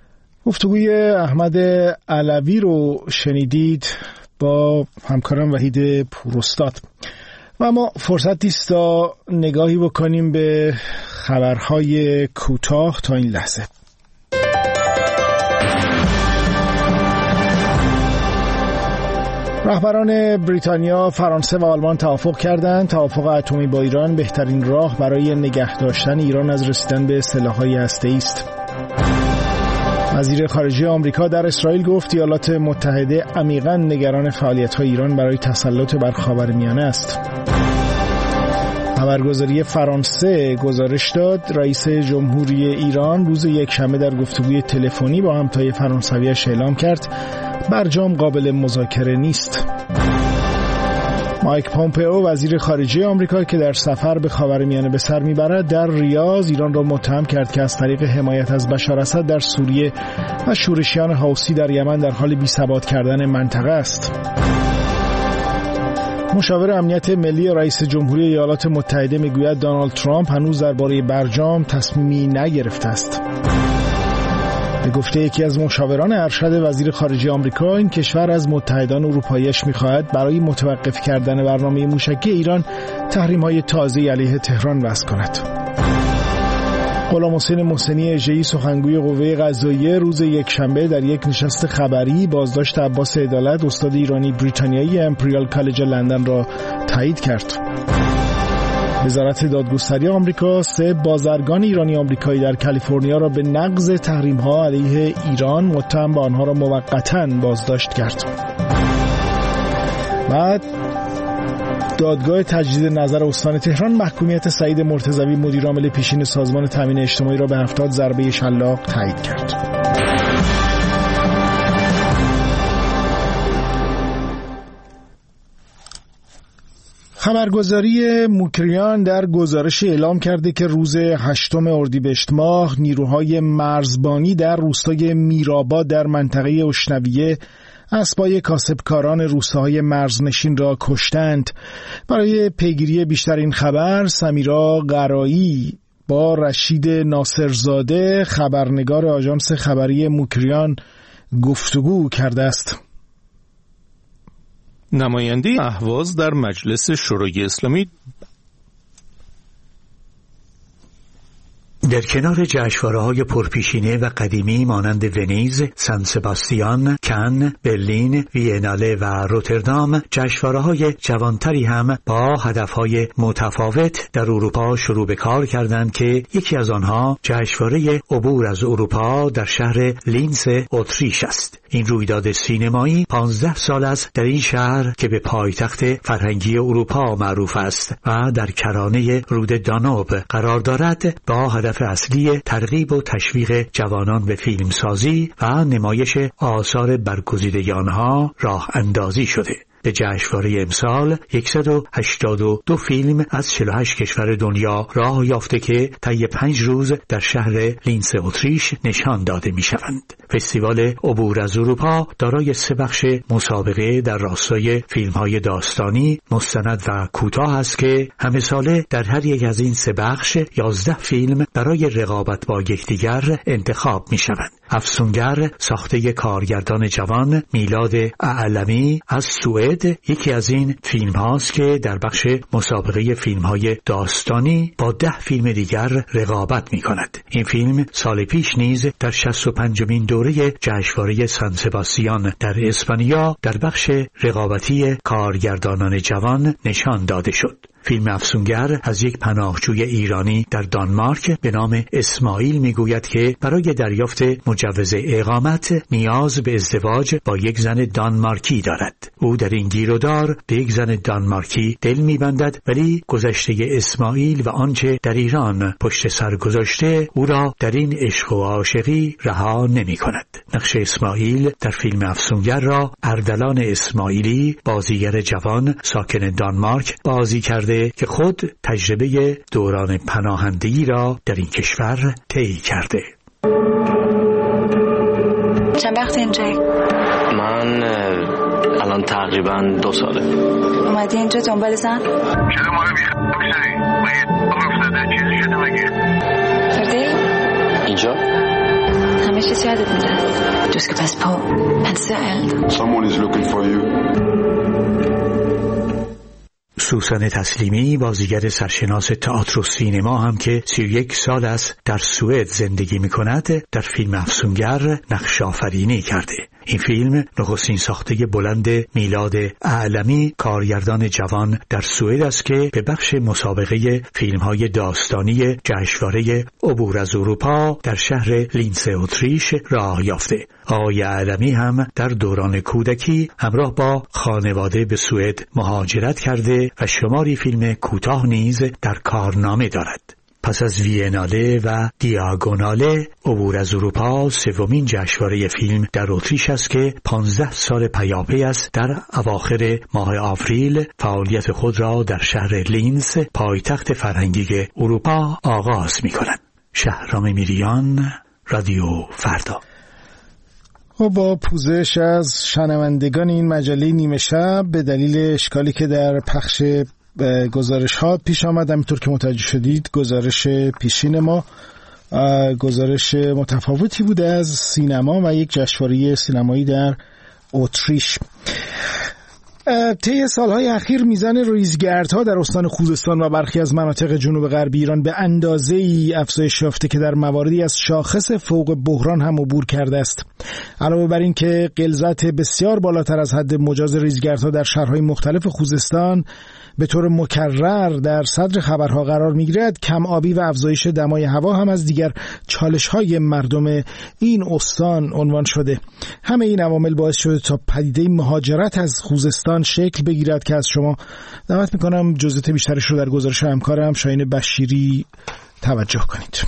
Speaker 1: گفتگوی احمد علوی رو شنیدید با همکارم وحید پوراستاد. و اما فرصت است تا نگاهی بکنیم به خبرهای کوتاه تا این لحظه. رهبران بریتانیا، فرانسه و آلمان توافق کردند توافق اتمی با ایران بهترین راه برای نگه داشتن ایران از رسیدن به سلاح‌های هسته‌ای است. وزیر خارجه آمریکا در اسرائیل گفت ایالات متحده عمیقاً نگران فعالیت‌های ایران برای تسلط بر خاورمیانه است. خبرگزاری فرانسه گزارش داد رئیس جمهوری ایران روز یکشنبه در گفتگوی تلفنی با همتای فرانسویش اعلام کرد برجام قابل مذاکره نیست. مایک پومپئو وزیر خارجه آمریکا که در سفر به خاورمیانه به سر میبرد در ریاض ایران را متهم کرد که از طریق حمایت از بشار اسد در سوریه و شورشیان حوثی در یمن در حال بی‌ثبات کردن منطقه است. مشاور امنیت ملی رئیس جمهوری ایالات متحده میگوید دونالد ترامپ هنوز درباره برجام تصمیمی نگرفته است. به گفته یکی از مشاوران ارشد وزیر خارجه آمریکا این کشور از متحدان اروپاییش می‌خواهد برای متوقف کردن برنامه موشکی ایران تحریم‌های تازه‌ای علیه تهران وضع کند. غلامحسین محسنی اژه‌ای سخنگوی قوه قضاییه روز یکشنبه در یک نشست خبری بازداشت عباس عدالت استاد ایرانی بریتانیایی امپریال کالج لندن را تایید کرد. وزارت دادگستری آمریکا سه بازرگان ایرانی آمریکایی در کالیفرنیا را به نقض تحریم‌ها علیه ایران متهم به آنها را موقتاً بازداشت کرد. بعد دادگاه تجدید نظر استان تهران محکومیت سعید مرتضوی مدیر عامل پیشین سازمان تامین اجتماعی را به هفتاد ضربه شلاق تایید کرد. خبرگزاری موکریان در گزارش اعلام کرده که روز هشتم اردیبهشت ماه نیروهای مرزبانی در روستای میرآباد در منطقه اشنویه اسبای کاسبکاران روستاهای مرزنشین را کشتند. برای پیگیری بیشتر این خبر سمیرا قرایی با رشید ناصرزاده خبرنگار آژانس خبری موکریان گفتگو کرده است.
Speaker 14: نماینده اهواز در مجلس شورای اسلامی
Speaker 15: در کنار جشنواره‌های پرپیشینه و قدیمی مانند ونیز، سن سباستیان، کن، برلین، ویناله و روتردام، جشنواره‌های جوانتری هم با هدفهای متفاوت در اروپا شروع به کار کردند که یکی از آنها جشنواره عبور از اروپا در شهر لینز اتریش است. این رویداد سینمایی پانزده سال است در این شهر که به پایتخت فرهنگی اروپا معروف است و در کرانه رود دانوب قرار دارد با هدف اصلی ترغیب و تشویق جوانان به فیلمسازی و نمایش آثار برگزیده آنها راه اندازی شده. به جشنواره امسال صد و هشتاد و دو فیلم از چهل و هشت کشور دنیا راه یافته که طی پنج روز در شهر لینز اتریش نشان داده می شوند. فستیوال عبور از اروپا دارای سه بخش مسابقه در راستای فیلم‌های داستانی، مستند و کوتاه است که همه ساله در هر یک از این سه بخش یازده فیلم برای رقابت با یکدیگر انتخاب می شوند. افسونگر ساخته کارگردان جوان میلاد اعلمی از سوئد یکی از این فیلم هاست که در بخش مسابقه فیلم های داستانی با ده فیلم دیگر رقابت می کند. این فیلم سال پیش نیز در شصت و پنجمین دوره جشنواره سن سباستیان در اسپانیا در بخش رقابتی کارگردانان جوان نشان داده شد. فیلم افسونگر از یک پناهجوی ایرانی در دانمارک به نام اسماعیل میگوید که برای دریافت مجوز اقامت نیاز به ازدواج با یک زن دانمارکی دارد. او در این گیر و دار به یک زن دانمارکی دل میبندد، ولی گذشته اسماعیل و آنچه در ایران پشت سر گذاشته او را در این عشق و عاشقی رها نمی کند. نقش اسماعیل در فیلم افسونگر را اردلان اسماعیلی بازیگر جوان ساکن دانمارک بازی کرده که خود تجربه دوران پناهندگی را در این کشور طی کرده.
Speaker 16: چند وقت اینجایی؟
Speaker 17: من الان تقریبا دو ساله.
Speaker 16: اومدی اینجا دنبال زن؟
Speaker 17: چرا ما رو بیخواه بگذاری؟ من یه دار افتاده چیزی شده مگه؟
Speaker 16: فردی؟
Speaker 17: اینجا؟
Speaker 16: همه چیز یادت میره. Du skal passe på. Han ser alt.
Speaker 18: Someone is looking for you.
Speaker 15: سوسن تسلیمی بازیگر سرشناس تئاتر و سینما هم که سی و یک سال است در سوئد زندگی می کند در فیلم افسونگر نقش آفرینی کرده. این فیلم نخستین ساخته بلند میلاد اعلمی کارگردان جوان در سوئد است که به بخش مسابقه فیلم‌های داستانی جشنواره عبور از اروپا در شهر لینس اتریش راه یافته. آقای اعلمی هم در دوران کودکی همراه با خانواده به سوئد مهاجرت کرده و شماری فیلم کوتاه نیز در کارنامه دارد. پس از ویناله و دیاگوناله، عبور از اروپا سومین جشنواره فیلم در اتریش است که پانزده سال پیاپی است در اواخر ماه آوریل فعالیت خود را در شهر لینز پایتخت فرهنگی اروپا آغاز می کند. شهرام میریان، رادیو فردا.
Speaker 1: و با پوزش از شنوندگان این مجله نیمه شب به دلیل اشکالی که در پخش گزارش ها پیش آمد، همینطور که متوجه شدید گزارش پیشین ما گزارش متفاوتی بوده از سینما و یک جشنواره سینمایی در اتریش. طی سالهای اخیر میزان ریزگردها در استان خوزستان و برخی از مناطق جنوب غربی ایران به اندازه‌ای افزایش یافته که در مواردی از شاخص فوق بحران هم عبور کرده است. علاوه بر این که غلظت بسیار بالاتر از حد مجاز ریزگردها در شهرهای مختلف خوزستان به طور مکرر در صدر خبرها قرار می‌گیرد، کم آبی و افزایش دمای هوا هم از دیگر چالش‌های مردم این استان عنوان شده. همه این عوامل باعث شده تا پدیده مهاجرت از خوزستان شکل بگیرد که از شما دعوت می‌کنم جزئیات بیشترش رو در گزارش همکارم شاهین بشیری توجه کنید.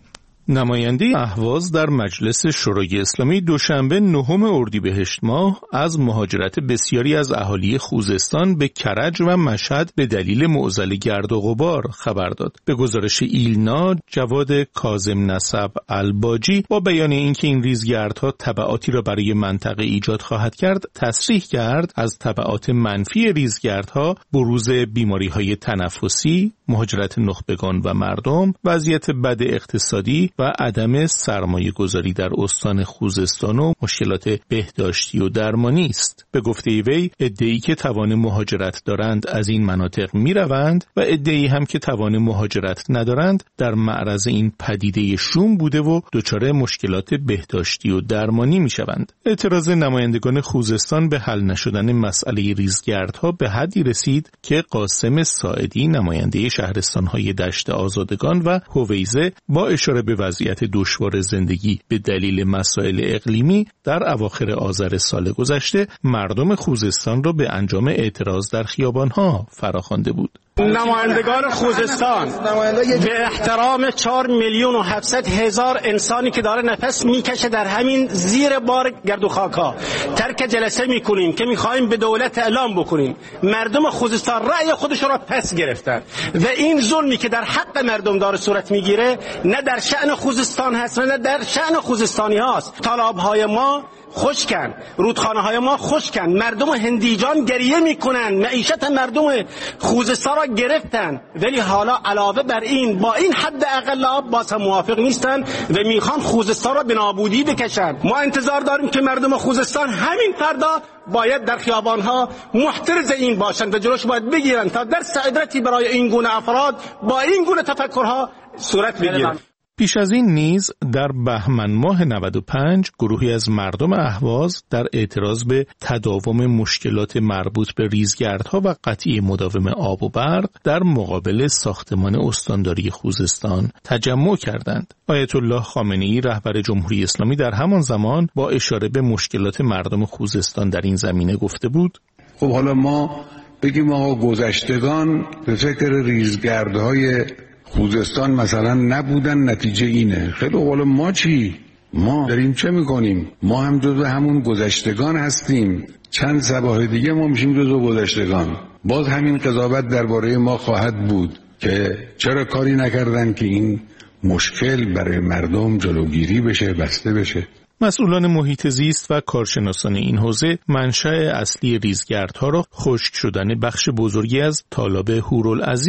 Speaker 14: نماینده اهواز در مجلس شورای اسلامی دوشنبه نهم اردیبهشت ماه از مهاجرت بسیاری از اهالی خوزستان به کرج و مشهد به دلیل معضل گرد و غبار خبر داد. به گزارش ایلنا، جواد کاظم نسب الباجی با بیان اینکه این ریزگردها تبعاتی را برای منطقه ایجاد خواهد کرد، تصریح کرد از تبعات منفی ریزگردها بروز بیماری‌های تنفسی، مهاجرت نخبگان و مردم، وضعیت بد اقتصادی و عدم سرمایه گذاری در استان خوزستان و مشکلات بهداشتی و درمانی است. به گفته وی، عده‌ای که توان مهاجرت دارند از این مناطق می روند و عده‌ای هم که توان مهاجرت ندارند در معرض این پدیده شوم بوده و دچار مشکلات بهداشتی و درمانی می شوند. اعتراض نمایندگان خوزستان به حل نشدن مسئله ریزگردها به حدی رسید که قاسم ساعدی، نماینده شهرستان‌های دشت آزادگان و هویزه، با اشاره به وضعیت دشوار زندگی به دلیل مسائل اقلیمی در اواخر آذر سال گذشته مردم خوزستان را به انجام اعتراض در خیابان‌ها فراخوانده بود.
Speaker 19: نمایندگان خوزستان به احترام چهار میلیون و هفتصد هزار انسانی که داره نفس میکشه در همین زیر بار گرد و خاک‌ها ترک جلسه میکنیم که میخوایم به دولت اعلام بکنیم مردم خوزستان رأی خودشون را پس گرفتن و این ظلمی که در حق مردم داره صورت میگیره نه در شأن خوزستان هست نه در شأن خوزستانی هاست. طالاب‌های ما خشکن، رودخانه های ما خشکن، مردم هندیجان گریه میکنن، معیشت مردم خوزستان را گرفتن، ولی حالا علاوه بر این با این حد اقل آب باز هم موافق نیستن و میخوان خوزستان را به نابودی بکشن. ما انتظار داریم که مردم خوزستان همین فردا باید در خیابان ها محترز این باشند و جلوش باید بگیرن تا درس عبرتی برای این گونه افراد با این گونه تفکرها صورت بگیره.
Speaker 14: پیش از این نیز در بهمن ماه نود و پنج گروهی از مردم اهواز در اعتراض به تداوم مشکلات مربوط به ریزگردها و قطعی مداوم آب و برق در مقابل ساختمان استانداری خوزستان تجمع کردند. آیت الله خامنه‌ای رهبر جمهوری اسلامی در همان زمان با اشاره به مشکلات مردم خوزستان در این زمینه گفته بود:
Speaker 20: خب حالا ما بگیم آقا گذشتگان به فکر ریزگردهای خوزستان مثلا نبودن، نتیجه اینه. خیلی حالا ما چی؟ ما داریم چه میکنیم؟ ما هم جزو همون گذشتگان هستیم. چند صباح دیگه ما میشیم جزو گذشتگان. باز همین قضاوت درباره ما خواهد بود که چرا کاری نکردن که این مشکل برای مردم جلوگیری بشه، بسته بشه.
Speaker 14: مسئولان محیط زیست و کارشناسان این حوزه منشأ اصلی ریزگردها را خشک شدن بخش بزرگی از تالاب هورالعظیم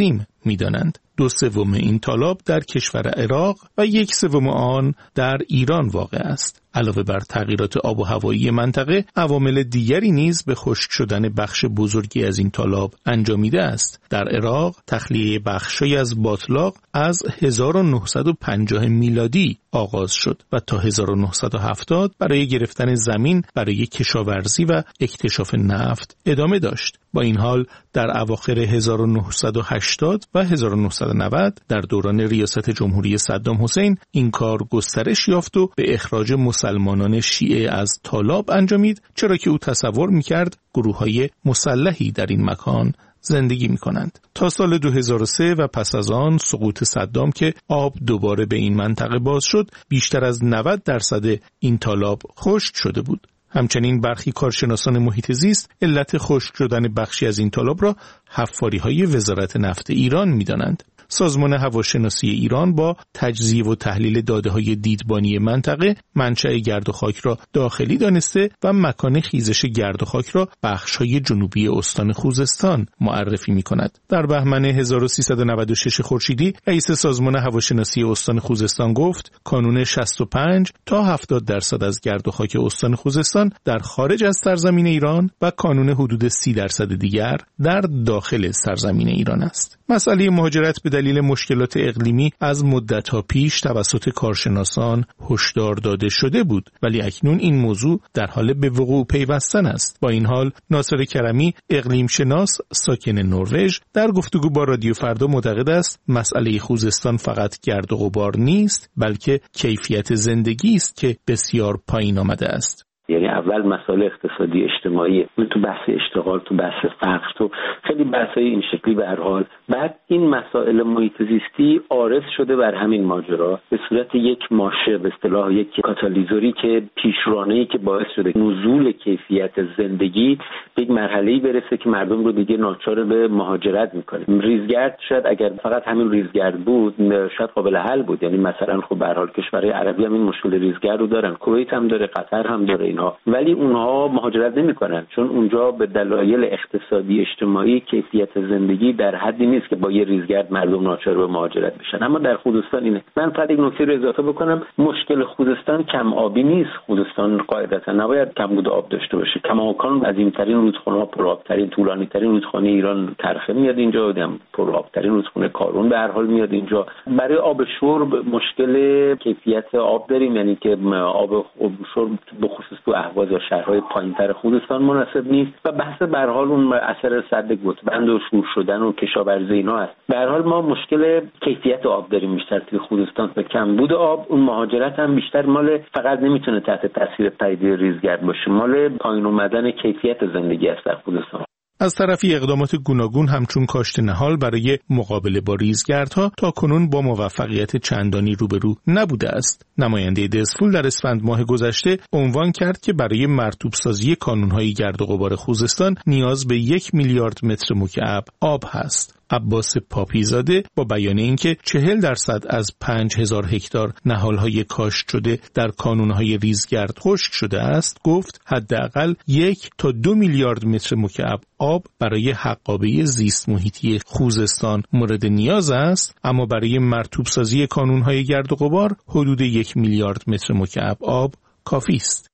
Speaker 14: می‌دانند. دو سوم این تالاب در کشور عراق و یک سوم آن در ایران واقع است. علاوه بر تغییرات آب و هوایی منطقه، عوامل دیگری نیز به خشک شدن بخش بزرگی از این تالاب انجامیده است. در عراق تخلیه بخشی از باتلاق از هزار و نهصد و پنجاه میلادی آغاز شد و تا هزار و نهصد و هفتاد برای گرفتن زمین برای کشاورزی و اکتشاف نفت ادامه داشت. با این حال در اواخر هزار و نهصد و هشتاد و هزار و نهصد و نود در دوران ریاست جمهوری صدام حسین این کار گسترش یافت و به اخراج مسلمانان شیعه از تالاب انجامید، چرا که او تصور می‌کرد گروه‌های مسلحی در این مکان زندگی می کنند. تا سال دو هزار و سه و پس از آن سقوط صدام که آب دوباره به این منطقه باز شد، بیشتر از نود درصد این تالاب خشک شده بود. همچنین برخی کارشناسان محیط زیست علت خشک شدن بخشی از این تالاب را حفاری‌های وزارت نفت ایران می‌دانند. سازمان هواشناسی ایران با تجزیه و تحلیل داده‌های دیدبانی منطقه منشأ گرد و خاک را داخلی دانسته و مکان خیزش گرد و خاک را بخش‌های جنوبی استان خوزستان معرفی می‌کند. در بهمن هزار و سیصد و نود و شش خورشیدی رئیس سازمان هواشناسی استان خوزستان گفت کانون شصت و پنج تا هفتاد درصد از گرد و خاک استان خوزستان در خارج از سرزمین ایران و کانون حدود سی درصد دیگر در داخل سرزمین ایران است. مسئله مهاجرت به دلیل مشکلات اقلیمی از مدت‌ها پیش توسط کارشناسان هشدار داده شده بود، ولی اکنون این موضوع در حال به وقوع پیوستن است. با این حال ناصر کرمی، اقلیم شناس ساکن نروژ، در گفتگو با رادیو فردا معتقد است مسئله خوزستان فقط گرد و غبار نیست، بلکه کیفیت زندگی است که بسیار پایین آمده است.
Speaker 18: یعنی اول مسائل اقتصادی اجتماعی، تو بحث اشتغال، تو بحث فقر، تو خیلی بحثای این شکلی به هر حال. بعد این مسائل محیط زیستی عارض شده بر همین ماجرا به صورت یک ماشه، به اصطلاح یک کاتالیزوری که پیشرانه‌ای که باعث شده نزول کیفیت زندگی به یک مرحله‌ای برسه که مردم رو دیگه ناچار به مهاجرت می‌کنه. ریزگرد شاید اگر فقط همین ریزگرد بود شاید قابل حل بود. یعنی مثلا خب به هر حال کشورهای عربی هم این مشکل ریزگرد رو دارن، کویت هم داره، قطر هم داره، ولی اونها مهاجرت نمی‌کنن چون اونجا به دلایل اقتصادی اجتماعی کیفیت زندگی در حدی نیست که با یه ریزگرد مردم ناچار به مهاجرت بشن. اما در خوزستان اینه. من فقط یک نکته رو اضافه بکنم، مشکل خوزستان کم آبی نیست. خوزستان قاعدتا نباید کمبود آب داشته باشه. کماکان عظیم‌ترین رودخانه‌ها، پرآب‌ترین، طولانی‌ترین رودخانه ایران ترخه میاد اینجا، هم پرآب‌ترین رودخانه کارون به هر حال میاد اینجا. برای آب شرب مشکل کیفیت آب داریم، یعنی که آب شرب به خصوص تو اهواز یا شهرهای پایین‌تر خوزستان مناسب نیست و بحث به هر حال اون اثر سد گتبند و شور شدن و کشاورزی اینا هست. به هر حال ما مشکل کیفیت آب داریم بیشتر توی خوزستان و کمبود آب. اون مهاجرت هم بیشتر مال فقط نمیتونه تحت تاثیر پدیده ریزگرد باشه، مال پایین اومدن کیفیت زندگی است در خوزستان.
Speaker 14: از طرفی اقدامات گوناگون همچون کاشت نهال برای مقابله با ریزگردها تا کنون با موفقیت چندانی روبرو نبوده است. نماینده دزفول در اسفند ماه گذشته عنوان کرد که برای مرطوب سازی کانون‌های گرد و غبار خوزستان نیاز به یک میلیارد متر مکعب آب هست. عباس پاپیزاده با بیان اینکه چهل درصد از پنج هزار هکتار نهالهای کاشت شده در کانونهای ریزگرد خشک شده است، گفت حداقل یک تا دو میلیارد متر مکعب آب برای حقابه زیست محیطی خوزستان مورد نیاز است، اما برای مرطوب سازی کانونهای گرد و غبار حدود یک میلیارد متر مکعب آب کافی است.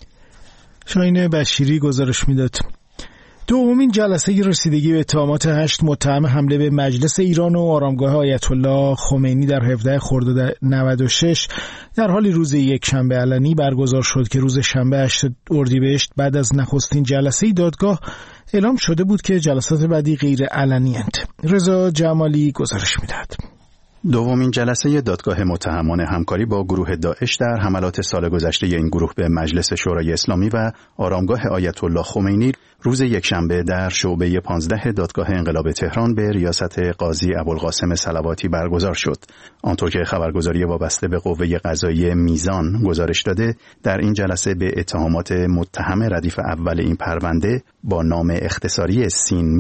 Speaker 1: شاهین بشیری گزارش میداد. دومین جلسه رسیدگی به اتهامات هشت متهم حمله به مجلس ایران و آرامگاه آیت الله خمینی در هفدهم خرداد نود و شش در حال روز یک شنبه علنی برگزار شد که روز شنبه هشتم اردیبهشت بعد از نخستین جلسه دادگاه اعلام شده بود که جلسات بعدی غیر علنی اند. رضا جمالی گزارش میدهد.
Speaker 12: دومین جلسه دادگاه متهمان همکاری با گروه داعش در حملات سال گذشته این گروه به مجلس شورای اسلامی و آرامگاه آیت الله خمینی روز یکشنبه در شعبه پانزده دادگاه انقلاب تهران به ریاست قاضی ابوالقاسم صلواتی برگزار شد. آنطور که خبرگزاری وابسته به قوه قضاییه میزان گزارش داده، در این جلسه به اتهامات متهم ردیف اول این پرونده با نام اختصاری سین میم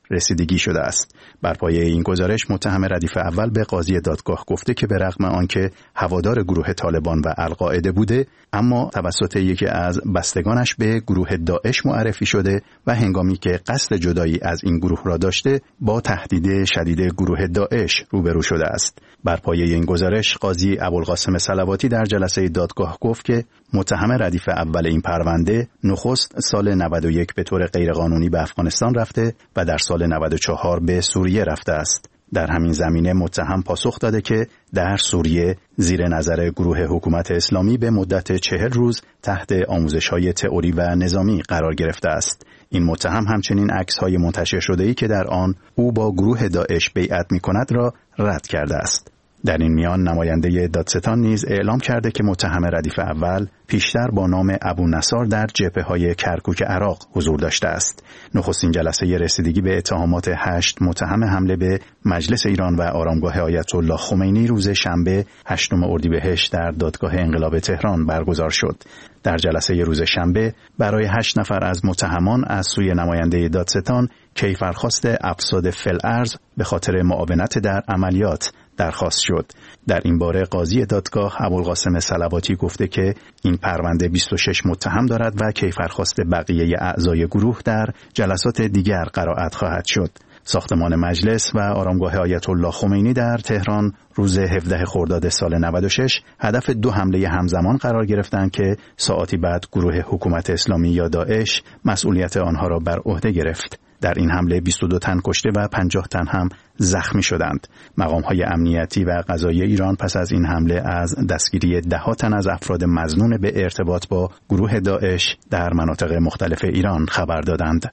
Speaker 12: رسیدگی شده است. بر پایه این گزارش متهم ردیف اول به قاضی دادگاه گفته که به رغم آنکه هوادار گروه طالبان و القاعده بوده، اما توسط یکی از بستگانش به گروه داعش معرفی شده و هنگامی که قصد جدایی از این گروه را داشته با تهدید شدید گروه داعش روبرو شده است. بر پایه این گزارش قاضی ابوالقاسم صلواتی در جلسه دادگاه گفت که متهم ردیف اول این پرونده نخست سال نود و یک به طور غیرقانونی به افغانستان رفته و در سال نود و چهار به سوریه رفته است. در همین زمینه متهم پاسخ داده که در سوریه زیر نظر گروه حکومت اسلامی به مدت چهل روز تحت آموزش‌های تئوری و نظامی قرار گرفته است. این متهم همچنین عکس‌های منتشر شده‌ای که در آن او با گروه داعش بیعت می‌کند را رد کرده است. در این میان نماینده دادستان نیز اعلام کرده که متهم ردیف اول پیشتر با نام ابو نصار در جبهه‌های کرکوک عراق حضور داشته است. نخستین جلسه رسیدگی به اتهامات هشت متهم حمله به مجلس ایران و آرامگاه آیت الله خمینی روز شنبه هشتم اردیبهشت در دادگاه انقلاب تهران برگزار شد. در جلسه روز شنبه برای هشت نفر از متهمان از سوی نماینده دادستان کیفرخواست افساد فی‌الارض به خاطر معاونت در عملیات درخواست شد. در این باره قاضی دادگاه ابوالقاسم صلواتی گفته که این پرونده بیست و شش متهم دارد و کیفرخواست بقیه اعضای گروه در جلسات دیگر قرائت خواهد شد. ساختمان مجلس و آرامگاه آیت الله خمینی در تهران روز هفدهم خرداد سال نود و شش هدف دو حمله همزمان قرار گرفتند که ساعاتی بعد گروه حکومت اسلامی یا داعش مسئولیت آنها را بر عهده گرفت. در این حمله بیست و دو تن کشته و پنجاه تن هم زخمی شدند. مقام‌های امنیتی و قضایی ایران پس از این حمله از دستگیری ده تن از افراد مظنون به ارتباط با گروه داعش در مناطق مختلف ایران خبر دادند.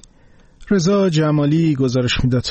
Speaker 1: رضا جمالی گزارش میداد.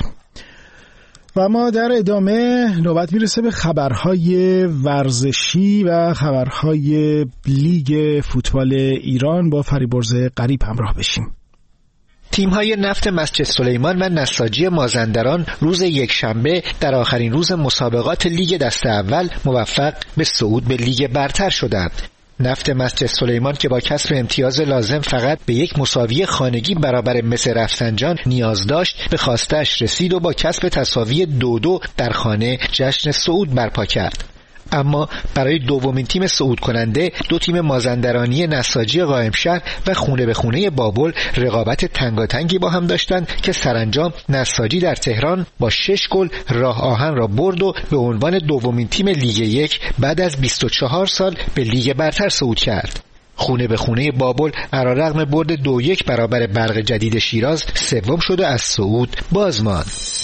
Speaker 1: و ما در ادامه نوبت میرسه به خبرهای ورزشی و خبرهای لیگ فوتبال ایران. با فریبرز غریب همراه بشیم.
Speaker 21: تیم‌های نفت مسجد سلیمان و نساجی مازندران روز یکشنبه در آخرین روز مسابقات لیگ دسته اول موفق به صعود به لیگ برتر شدند. نفت مسجد سلیمان که با کسب امتیاز لازم فقط به یک مساوی خانگی برابر مس رفسنجان نیاز داشت، به خواسته‌اش رسید و با کسب تساوی دو دو در خانه جشن صعود برپا کرد. اما برای دومین تیم صعود کننده دو تیم مازندرانی نساجی قائمشهر و خونه به خونه بابل رقابت تنگاتنگی با هم داشتند که سرانجام نساجی در تهران با شش گل راه آهن را برد و به عنوان دومین تیم لیگ یک بعد از بیست و چهار سال به لیگ برتر صعود کرد. خونه به خونه بابل علیرغم برد دو یک برابر برق جدید شیراز سوم شد و از صعود باز ماند.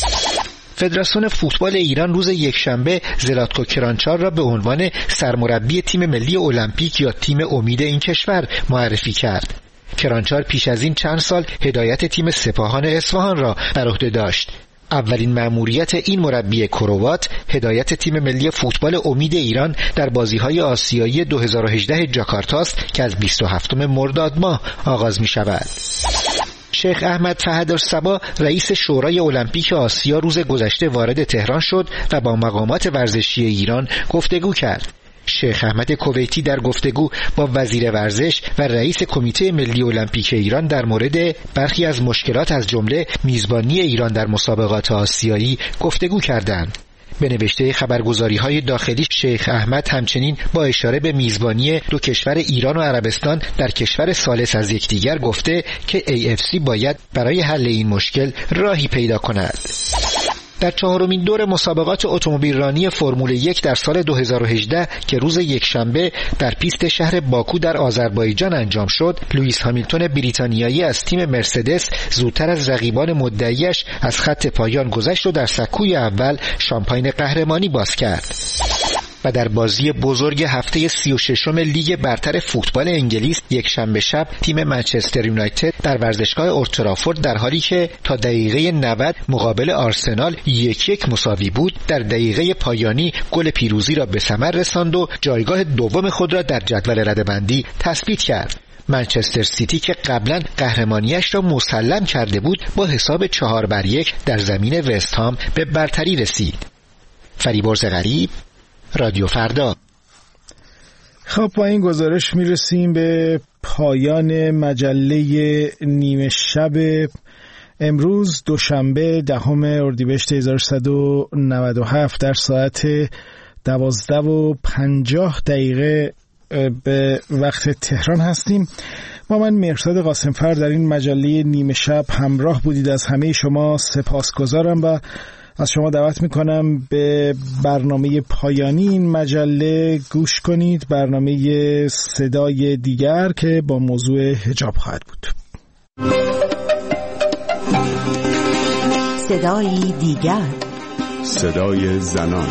Speaker 21: فدراسیون فوتبال ایران روز یکشنبه زلاتکو کرانچار را به عنوان سرمربی تیم ملی المپیک یا تیم امید این کشور معرفی کرد. کرانچار پیش از این چند سال هدایت تیم سپاهان اصفهان را بر عهده داشت. اولین مأموریت این مربی کروات هدایت تیم ملی فوتبال امید ایران در بازی‌های آسیایی دو هزار و هجده جاکارتا است که از بیست و هفتم مرداد ماه آغاز می‌شود. شیخ احمد فهدالصبا رئیس شورای المپیک آسیا روز گذشته وارد تهران شد و با مقامات ورزشی ایران گفتگو کرد. شیخ احمد کویتی در گفتگو با وزیر ورزش و رئیس کمیته ملی المپیک ایران در مورد برخی از مشکلات از جمله میزبانی ایران در مسابقات آسیایی گفتگو کردند. به نوشته خبرگزاری‌های داخلی شیخ احمد همچنین با اشاره به میزبانی دو کشور ایران و عربستان در کشور ثالث از یکدیگر گفته که ای اف سی باید برای حل این مشکل راهی پیدا کند. در چهارمین دور مسابقات اتومبیل رانی فرمول یک در سال دو هزار و هجده که روز یکشنبه در پیست شهر باکو در آذربایجان انجام شد، لوئیس هامیلتون بریتانیایی از تیم مرسدس زودتر از رقیبان مدعیش از خط پایان گذشت و در سکوی اول شامپاین قهرمانی باز کرد. و در بازی بزرگ هفته سی و ششم لیگ برتر فوتبال انگلیس یک شنبه شب تیم منچستر یونایتد در ورزشگاه اولد ترافورد در حالی که تا دقیقه نود مقابل آرسنال یک یک مساوی بود در دقیقه پایانی گل پیروزی را به ثمر رساند و جایگاه دوم خود را در جدول رده‌بندی تثبیت کرد. منچستر سیتی که قبلا قهرمانیش را مسلم کرده بود با حساب چهار بر یک در زمین وست هام به برتری رسید. فریبرز غریب، رادیو فردا.
Speaker 1: خب با این گزارش میرسیم به پایان مجله نیمه شب امروز دوشنبه دهم اردیبهشت هزار و سیصد و نود و هفت در ساعت دوازده و پنجاه دقیقه به وقت تهران هستیم. با من مهرزاد قاسمفر در این مجله نیمه شب همراه بودید. از همه شما سپاسگزارم و از شما دعوت میکنم به برنامه پایانی این مجله گوش کنید، برنامه صدای دیگر که با موضوع حجاب خواهد بود.
Speaker 2: صدای دیگر،
Speaker 22: صدای زنان.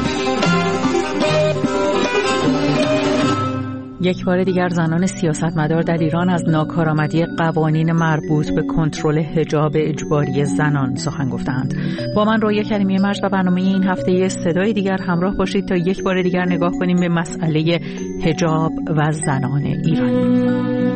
Speaker 23: یک بار دیگر زنان سیاستمدار در ایران از ناکارآمدی قوانین مربوط به کنترل حجاب اجباری زنان سخن گفتند. با من رویا کریمی مرج و برنامه این هفته صدای دیگر همراه باشید تا یک بار دیگر نگاه کنیم به مسئله حجاب و زنان ایرانی.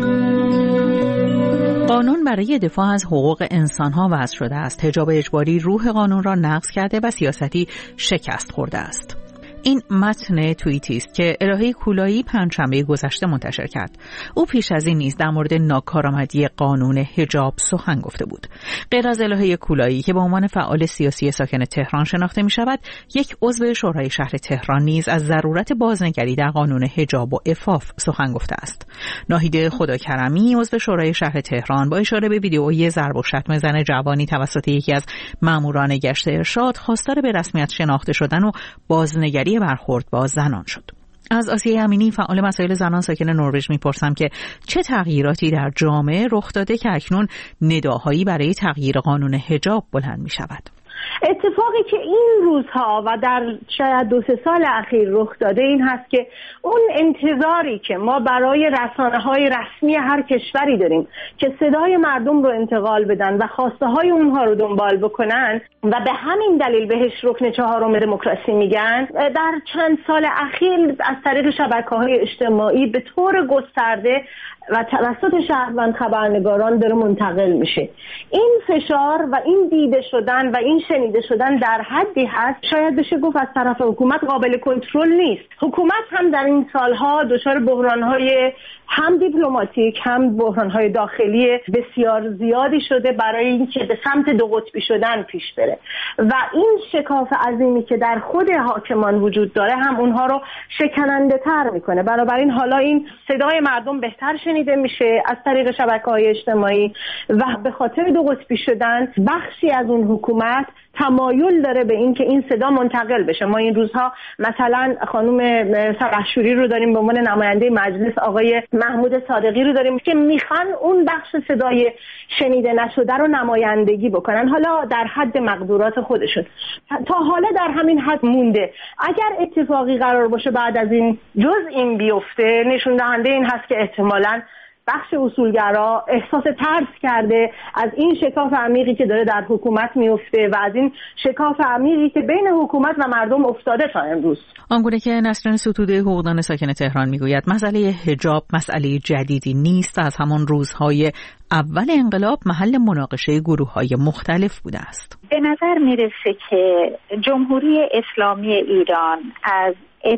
Speaker 23: قانون برای دفاع از حقوق انسان‌ها وضع شده است. حجاب اجباری روح قانون را نقض کرده و سیاستی شکست خورده است. این متن توییتی است که الهه کولایی پنجشنبه گذشته منتشر کرد. او پیش از این نیز در مورد ناکارآمدی قانون حجاب سخن گفته بود. غیر از الهه کولایی که به عنوان فعال سیاسی ساکن تهران شناخته می شود، یک عضو شورای شهر تهران نیز از ضرورت بازنگری در قانون حجاب و عفاف سخن گفته است. ناهید خداکرمی عضو شورای شهر تهران با اشاره به ویدئویی ضرب و شتم زن جوانی توسط یکی از ماموران گشت ارشاد خواستار به رسمیت شناخته شدن و بازنگری برخورد با زنان شد. از آسیه امینی فعال مسائل زنان ساکن نروژ میپرسم که چه تغییراتی در جامعه رخ داده که اکنون نداهایی برای تغییر قانون حجاب بلند میشود؟
Speaker 24: اتفاقی که این روزها و در شاید دو سه سال اخیر رخ داده این هست که اون انتظاری که ما برای رسانه‌های رسمی هر کشوری داریم که صدای مردم رو انتقال بدن و خواسته های اونها رو دنبال بکنن و به همین دلیل بهش رکن چهارم دموکراسی میگن، در چند سال اخیر از طریق شبکه‌های اجتماعی به طور گسترده و توسط شهروند خبرنگاران داره منتقل میشه. این فشار و این دیده شدن و این شنیده شدن در حدی هست شاید بشه گفت از طرف حکومت قابل کنترل نیست. حکومت هم در این سالها دچار بحران‌های هم دیپلماتیک هم بحران‌های داخلی بسیار زیادی شده برای اینکه به سمت دو قطبی شدن پیش بره و این شکاف عظیمی که در خود حاکمان وجود داره هم اونها رو شکننده تر میکنه. بنابراین حالا این صدای مردم بهتر شنیده میشه از طریق شبکه‌های اجتماعی و به خاطر دو قطبی شدن بخشی از اون حکومت تمایل داره به این که این صدا منتقل بشه. ما این روزها مثلا خانم سرخشوری رو داریم به عنوان نماینده مجلس، آقای محمود صادقی رو داریم که میخوان اون بخش صدای شنیده نشده رو نمایندگی بکنن، حالا در حد مقدورات خودشون. تا حالا در همین حد مونده. اگر اتفاقی قرار باشه بعد از این جز این بیفته، نشون دهنده این هست که احتمالاً بخش اصولگرا احساس ترس کرده از این شکاف عمیقی که داره در حکومت میفته و از این شکاف عمیقی که بین حکومت و مردم افتاده تا امروز.
Speaker 23: آنگونه که نسرین ستوده حقوقدان ساکن تهران میگوید مسئله حجاب مسئله جدیدی نیست، از همان روزهای اول انقلاب محل مناقشه گروه‌های مختلف بوده است.
Speaker 25: به نظر میرسه که جمهوری اسلامی ایران از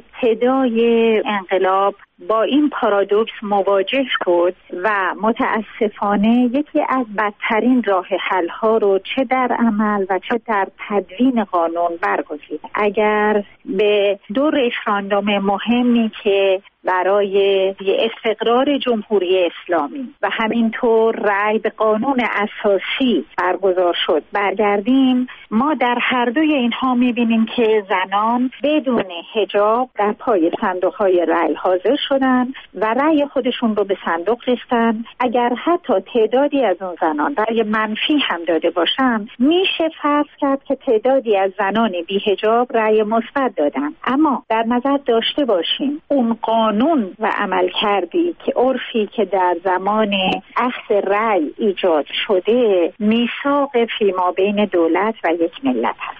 Speaker 25: ابتدای انقلاب با این پارادوکس مواجه شد و متاسفانه یکی از بدترین راه حل‌ها رو چه در عمل و چه در تدوین قانون برگزید. اگر به دو رفراندوم مهمی که برای استقرار جمهوری اسلامی و همینطور رأی به قانون اساسی برگزار شد برگردیم، ما در هر دوی اینها می‌بینیم که زنان بدون حجاب در پای صندوق‌های رأی حاضر شدن و رأی خودشون رو به صندوق ریختن. اگر حتی تعدادی از اون زنان رأی منفی هم داده باشن، میشه فرض کرد که تعدادی از زنان بی حجاب رأی مثبت دادن. اما در نظر داشته باشیم اون قانون و عمل کردی که عرفی که در زمان اخذ رأی ایجاد شده میثاق فیما بین دولت و یک ملت هست.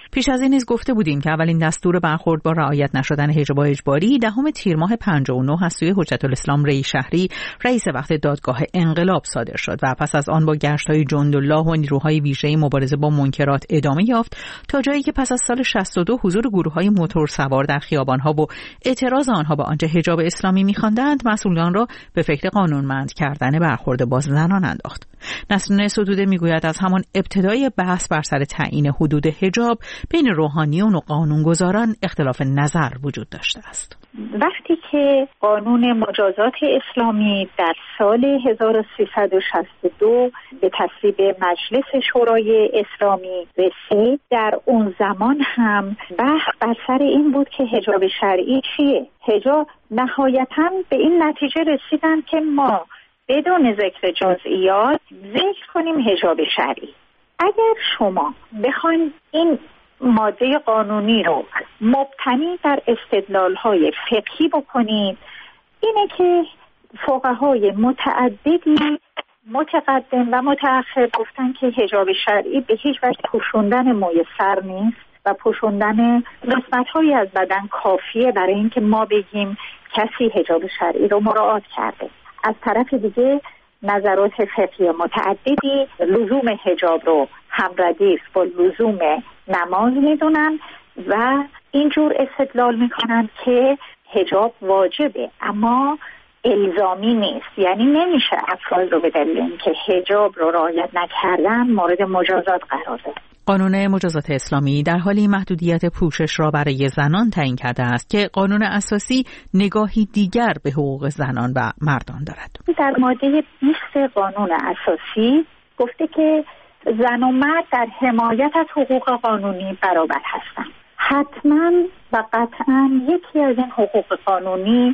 Speaker 23: پیش از این نیز گفته بودیم که اولین دستور برخورد با رعایت نشدن حجاب اجباری دهم تیر ماه پنجاه و نه از سوی حجت الاسلام ری شهری رئیس وقت دادگاه انقلاب صادر شد و پس از آن با گشت‌های جندالله و نیروهای ویژه مبارزه با منکرات ادامه یافت تا جایی که پس از سال شصت و دو حضور گروه‌های موتور سوار در خیابان‌ها و اعتراض آنها به آنچه حجاب اسلامی می‌خواندند مسئولان را به فکر قانونمند کردن برخورد با زنان انداخت. نسرین ستوده میگوید از همان ابتدای بحث بر سر تعیین حدود حجاب بین روحانیون و قانونگذاران اختلاف نظر وجود داشته است.
Speaker 25: وقتی که قانون مجازات اسلامی در سال هزار و سیصد و شصت و دو به تصویب مجلس شورای اسلامی رسید، در اون زمان هم بحث بر سر این بود که حجاب شرعی چیه. حجاب نهایتاً به این نتیجه رسیدن که ما بدون ذکر جزئیات ذکر کنیم حجاب شرعی. اگر شما بخواید این ماده قانونی رو مبتنی در استدلال‌های فقهی بکنید، اینه که فقهای متعددی متقدم و متأخر گفتن که حجاب شرعی به هیچ وجه پوشوندن موی سر نیست و پوشوندن قسمت‌هایی از بدن کافیه برای اینکه ما بگیم کسی حجاب شرعی رو مراعات کرده. از طرف دیگه نظرات فقهی متعددی لزوم حجاب رو هم ردیف با لزوم نماز میدونن و اینجور استدلال میکنن که حجاب واجبه اما الزامی نیست، یعنی نمیشه افراد رو به دلیل اینکه حجاب رو رعایت نکردن مورد مجازات قرار داد.
Speaker 23: قانون مجازات اسلامی در حالی محدودیت پوشش را برای زنان تعیین کرده است که قانون اساسی نگاهی دیگر به حقوق زنان و مردان دارد.
Speaker 25: در ماده بیست قانون اساسی گفته که زن و مرد در حمایت از حقوق قانونی برابر هستند. حتما و قطعا یکی از این حقوق قانونی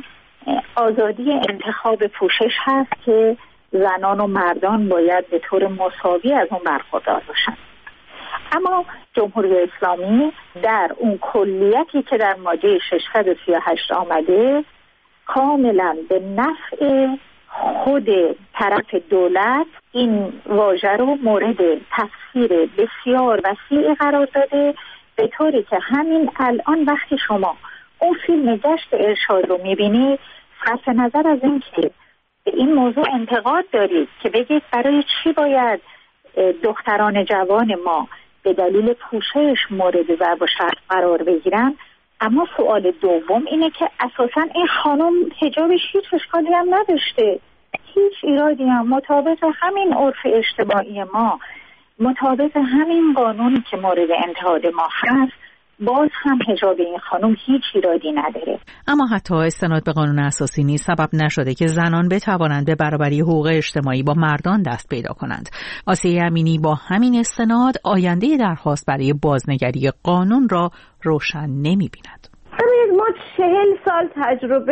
Speaker 25: آزادی انتخاب پوشش هست که زنان و مردان باید به طور مساوی از اون برخوردار باشند. اما جمهوری اسلامی در اون کلیتی که در ماده ششصد و سی و هشت آمده کاملا به نفع خود طرف دولت این واژه رو مورد تفسیر بسیار وسیعی قرار داده، به طوری که همین الان وقتی شما اون فیلم گشت ارشاد رو میبینید صرف نظر از این که به این موضوع انتقاد دارید که بگید برای چی باید دختران جوان ما به دلیل پوشش مورد ضرب و شتم قرار بگیرن، اما سوال دوم اینه که اساساً این خانم حجابش هیچ اشکالی هم نداشته، هیچ ایرادی هم مطابق همین عرف اجتماعی ما، مطابق همین قانونی که مورد انتقاد ما هست، باز هم حجاب این خانم هیچ ایرادی نداره.
Speaker 23: اما حتی استناد به قانون اساسی نیز سبب نشده که زنان بتوانند به برابری حقوق اجتماعی با مردان دست پیدا کنند. آسیه امینی با همین استناد آینده درخواست برای بازنگری قانون را روشن نمی‌بیند.
Speaker 24: ببینید ما چهل سال تجربه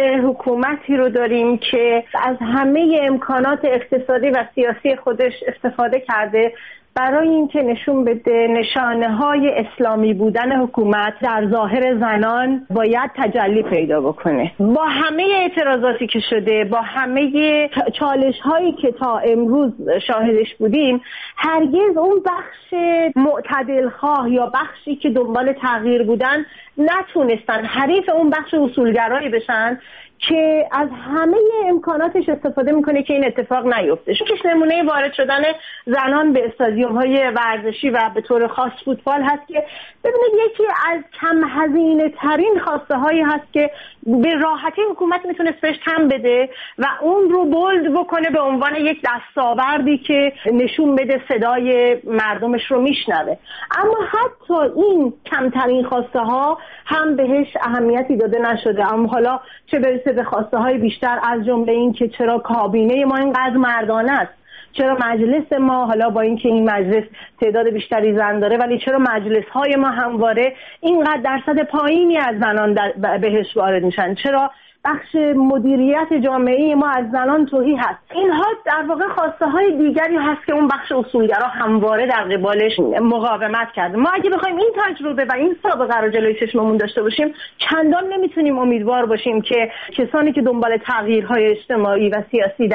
Speaker 24: حکومتی رو داریم که از همه امکانات اقتصادی و سیاسی خودش استفاده کرده برای اینکه نشون بده نشانه‌های اسلامی بودن حکومت در ظاهر زنان باید تجلی پیدا بکنه. با همه اعتراضاتی که شده، با همه چالش‌هایی که تا امروز شاهدش بودیم، هرگز اون بخش معتدلخواه یا بخشی که دنبال تغییر بودن نتونستن حریف اون بخش اصولگرایی بشن که از همه امکاناتش استفاده میکنه که این اتفاق نیفته. شکش نمونه وارد شدن زنان به استادیوم‌های ورزشی و به طور خاص فوتبال هست که ببینید یکی از کم هزینه ترین خواسته هایی هست که به راحتی حکومت میتونست بهش تن بده و اون رو بولد بکنه به عنوان یک دستاوردی که نشون بده صدای مردمش رو میشنوه. اما حتی این کمترین خواسته ها هم بهش اهمیتی داده نشده. اما حالا چه برسه به خواسته های بیشتر، از جمله این که چرا کابینه ما اینقدر مردانه است، چرا مجلس ما، حالا با اینکه این مجلس تعداد بیشتری زن داره، ولی چرا مجلس های ما همواره اینقدر درصد پایینی از زنان بهش وارد میشن، چرا بخش مدیریت جامعه ما از زنان توهی هست. اینها در واقع خواسته های دیگری هست که اون بخش اصولگرا همواره در قبالش مقاومت کرده. ما اگه بخوایم این تجربه و این سابقه رو جلوی چشممون داشته باشیم، چندان نمیتونیم امیدوار باشیم که کسانی که دنبال تغییرهای اجتماعی و سیاسی در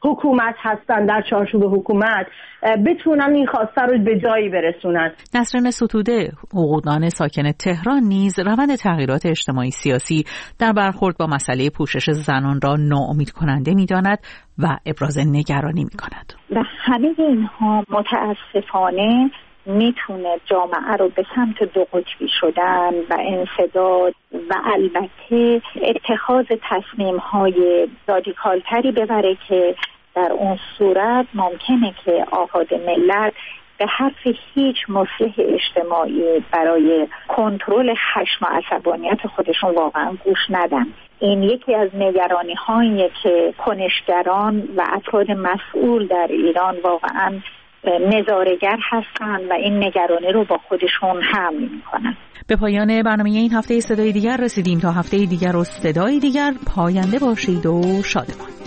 Speaker 24: حکومت هستن، در چارچوب حکومت بتونن این خواسته رو به جایی برسونن.
Speaker 23: نسرین ستوده، حقوقدان ساکن تهران، نیز روند تغییرات اجتماعی سیاسی در برخورد با مسئله پوشش زنان را ناامید کننده می‌داند و ابراز نگرانی می‌کند.
Speaker 25: و همه اینها متاسفانه میتونه جامعه رو به سمت دو قطبی شدن و انسداد و البته اتخاذ تصمیم‌های رادیکالتری ببره که در اون صورت ممکنه که آفاد ملت به حرف هیچ مصلح اجتماعی برای کنترل خشم و عصبانیت خودشون واقعا گوش ندن. این یکی از نگرانی هاییه که کنشگران و افراد مسئول در ایران واقعا نظاره‌گر هستن و این نگرانی رو با خودشون حمل می‌کنن.
Speaker 23: به پایان برنامه این هفته صدای دیگر رسیدیم. تا هفته دیگر و صدای دیگر، پاینده باشید و شادمان.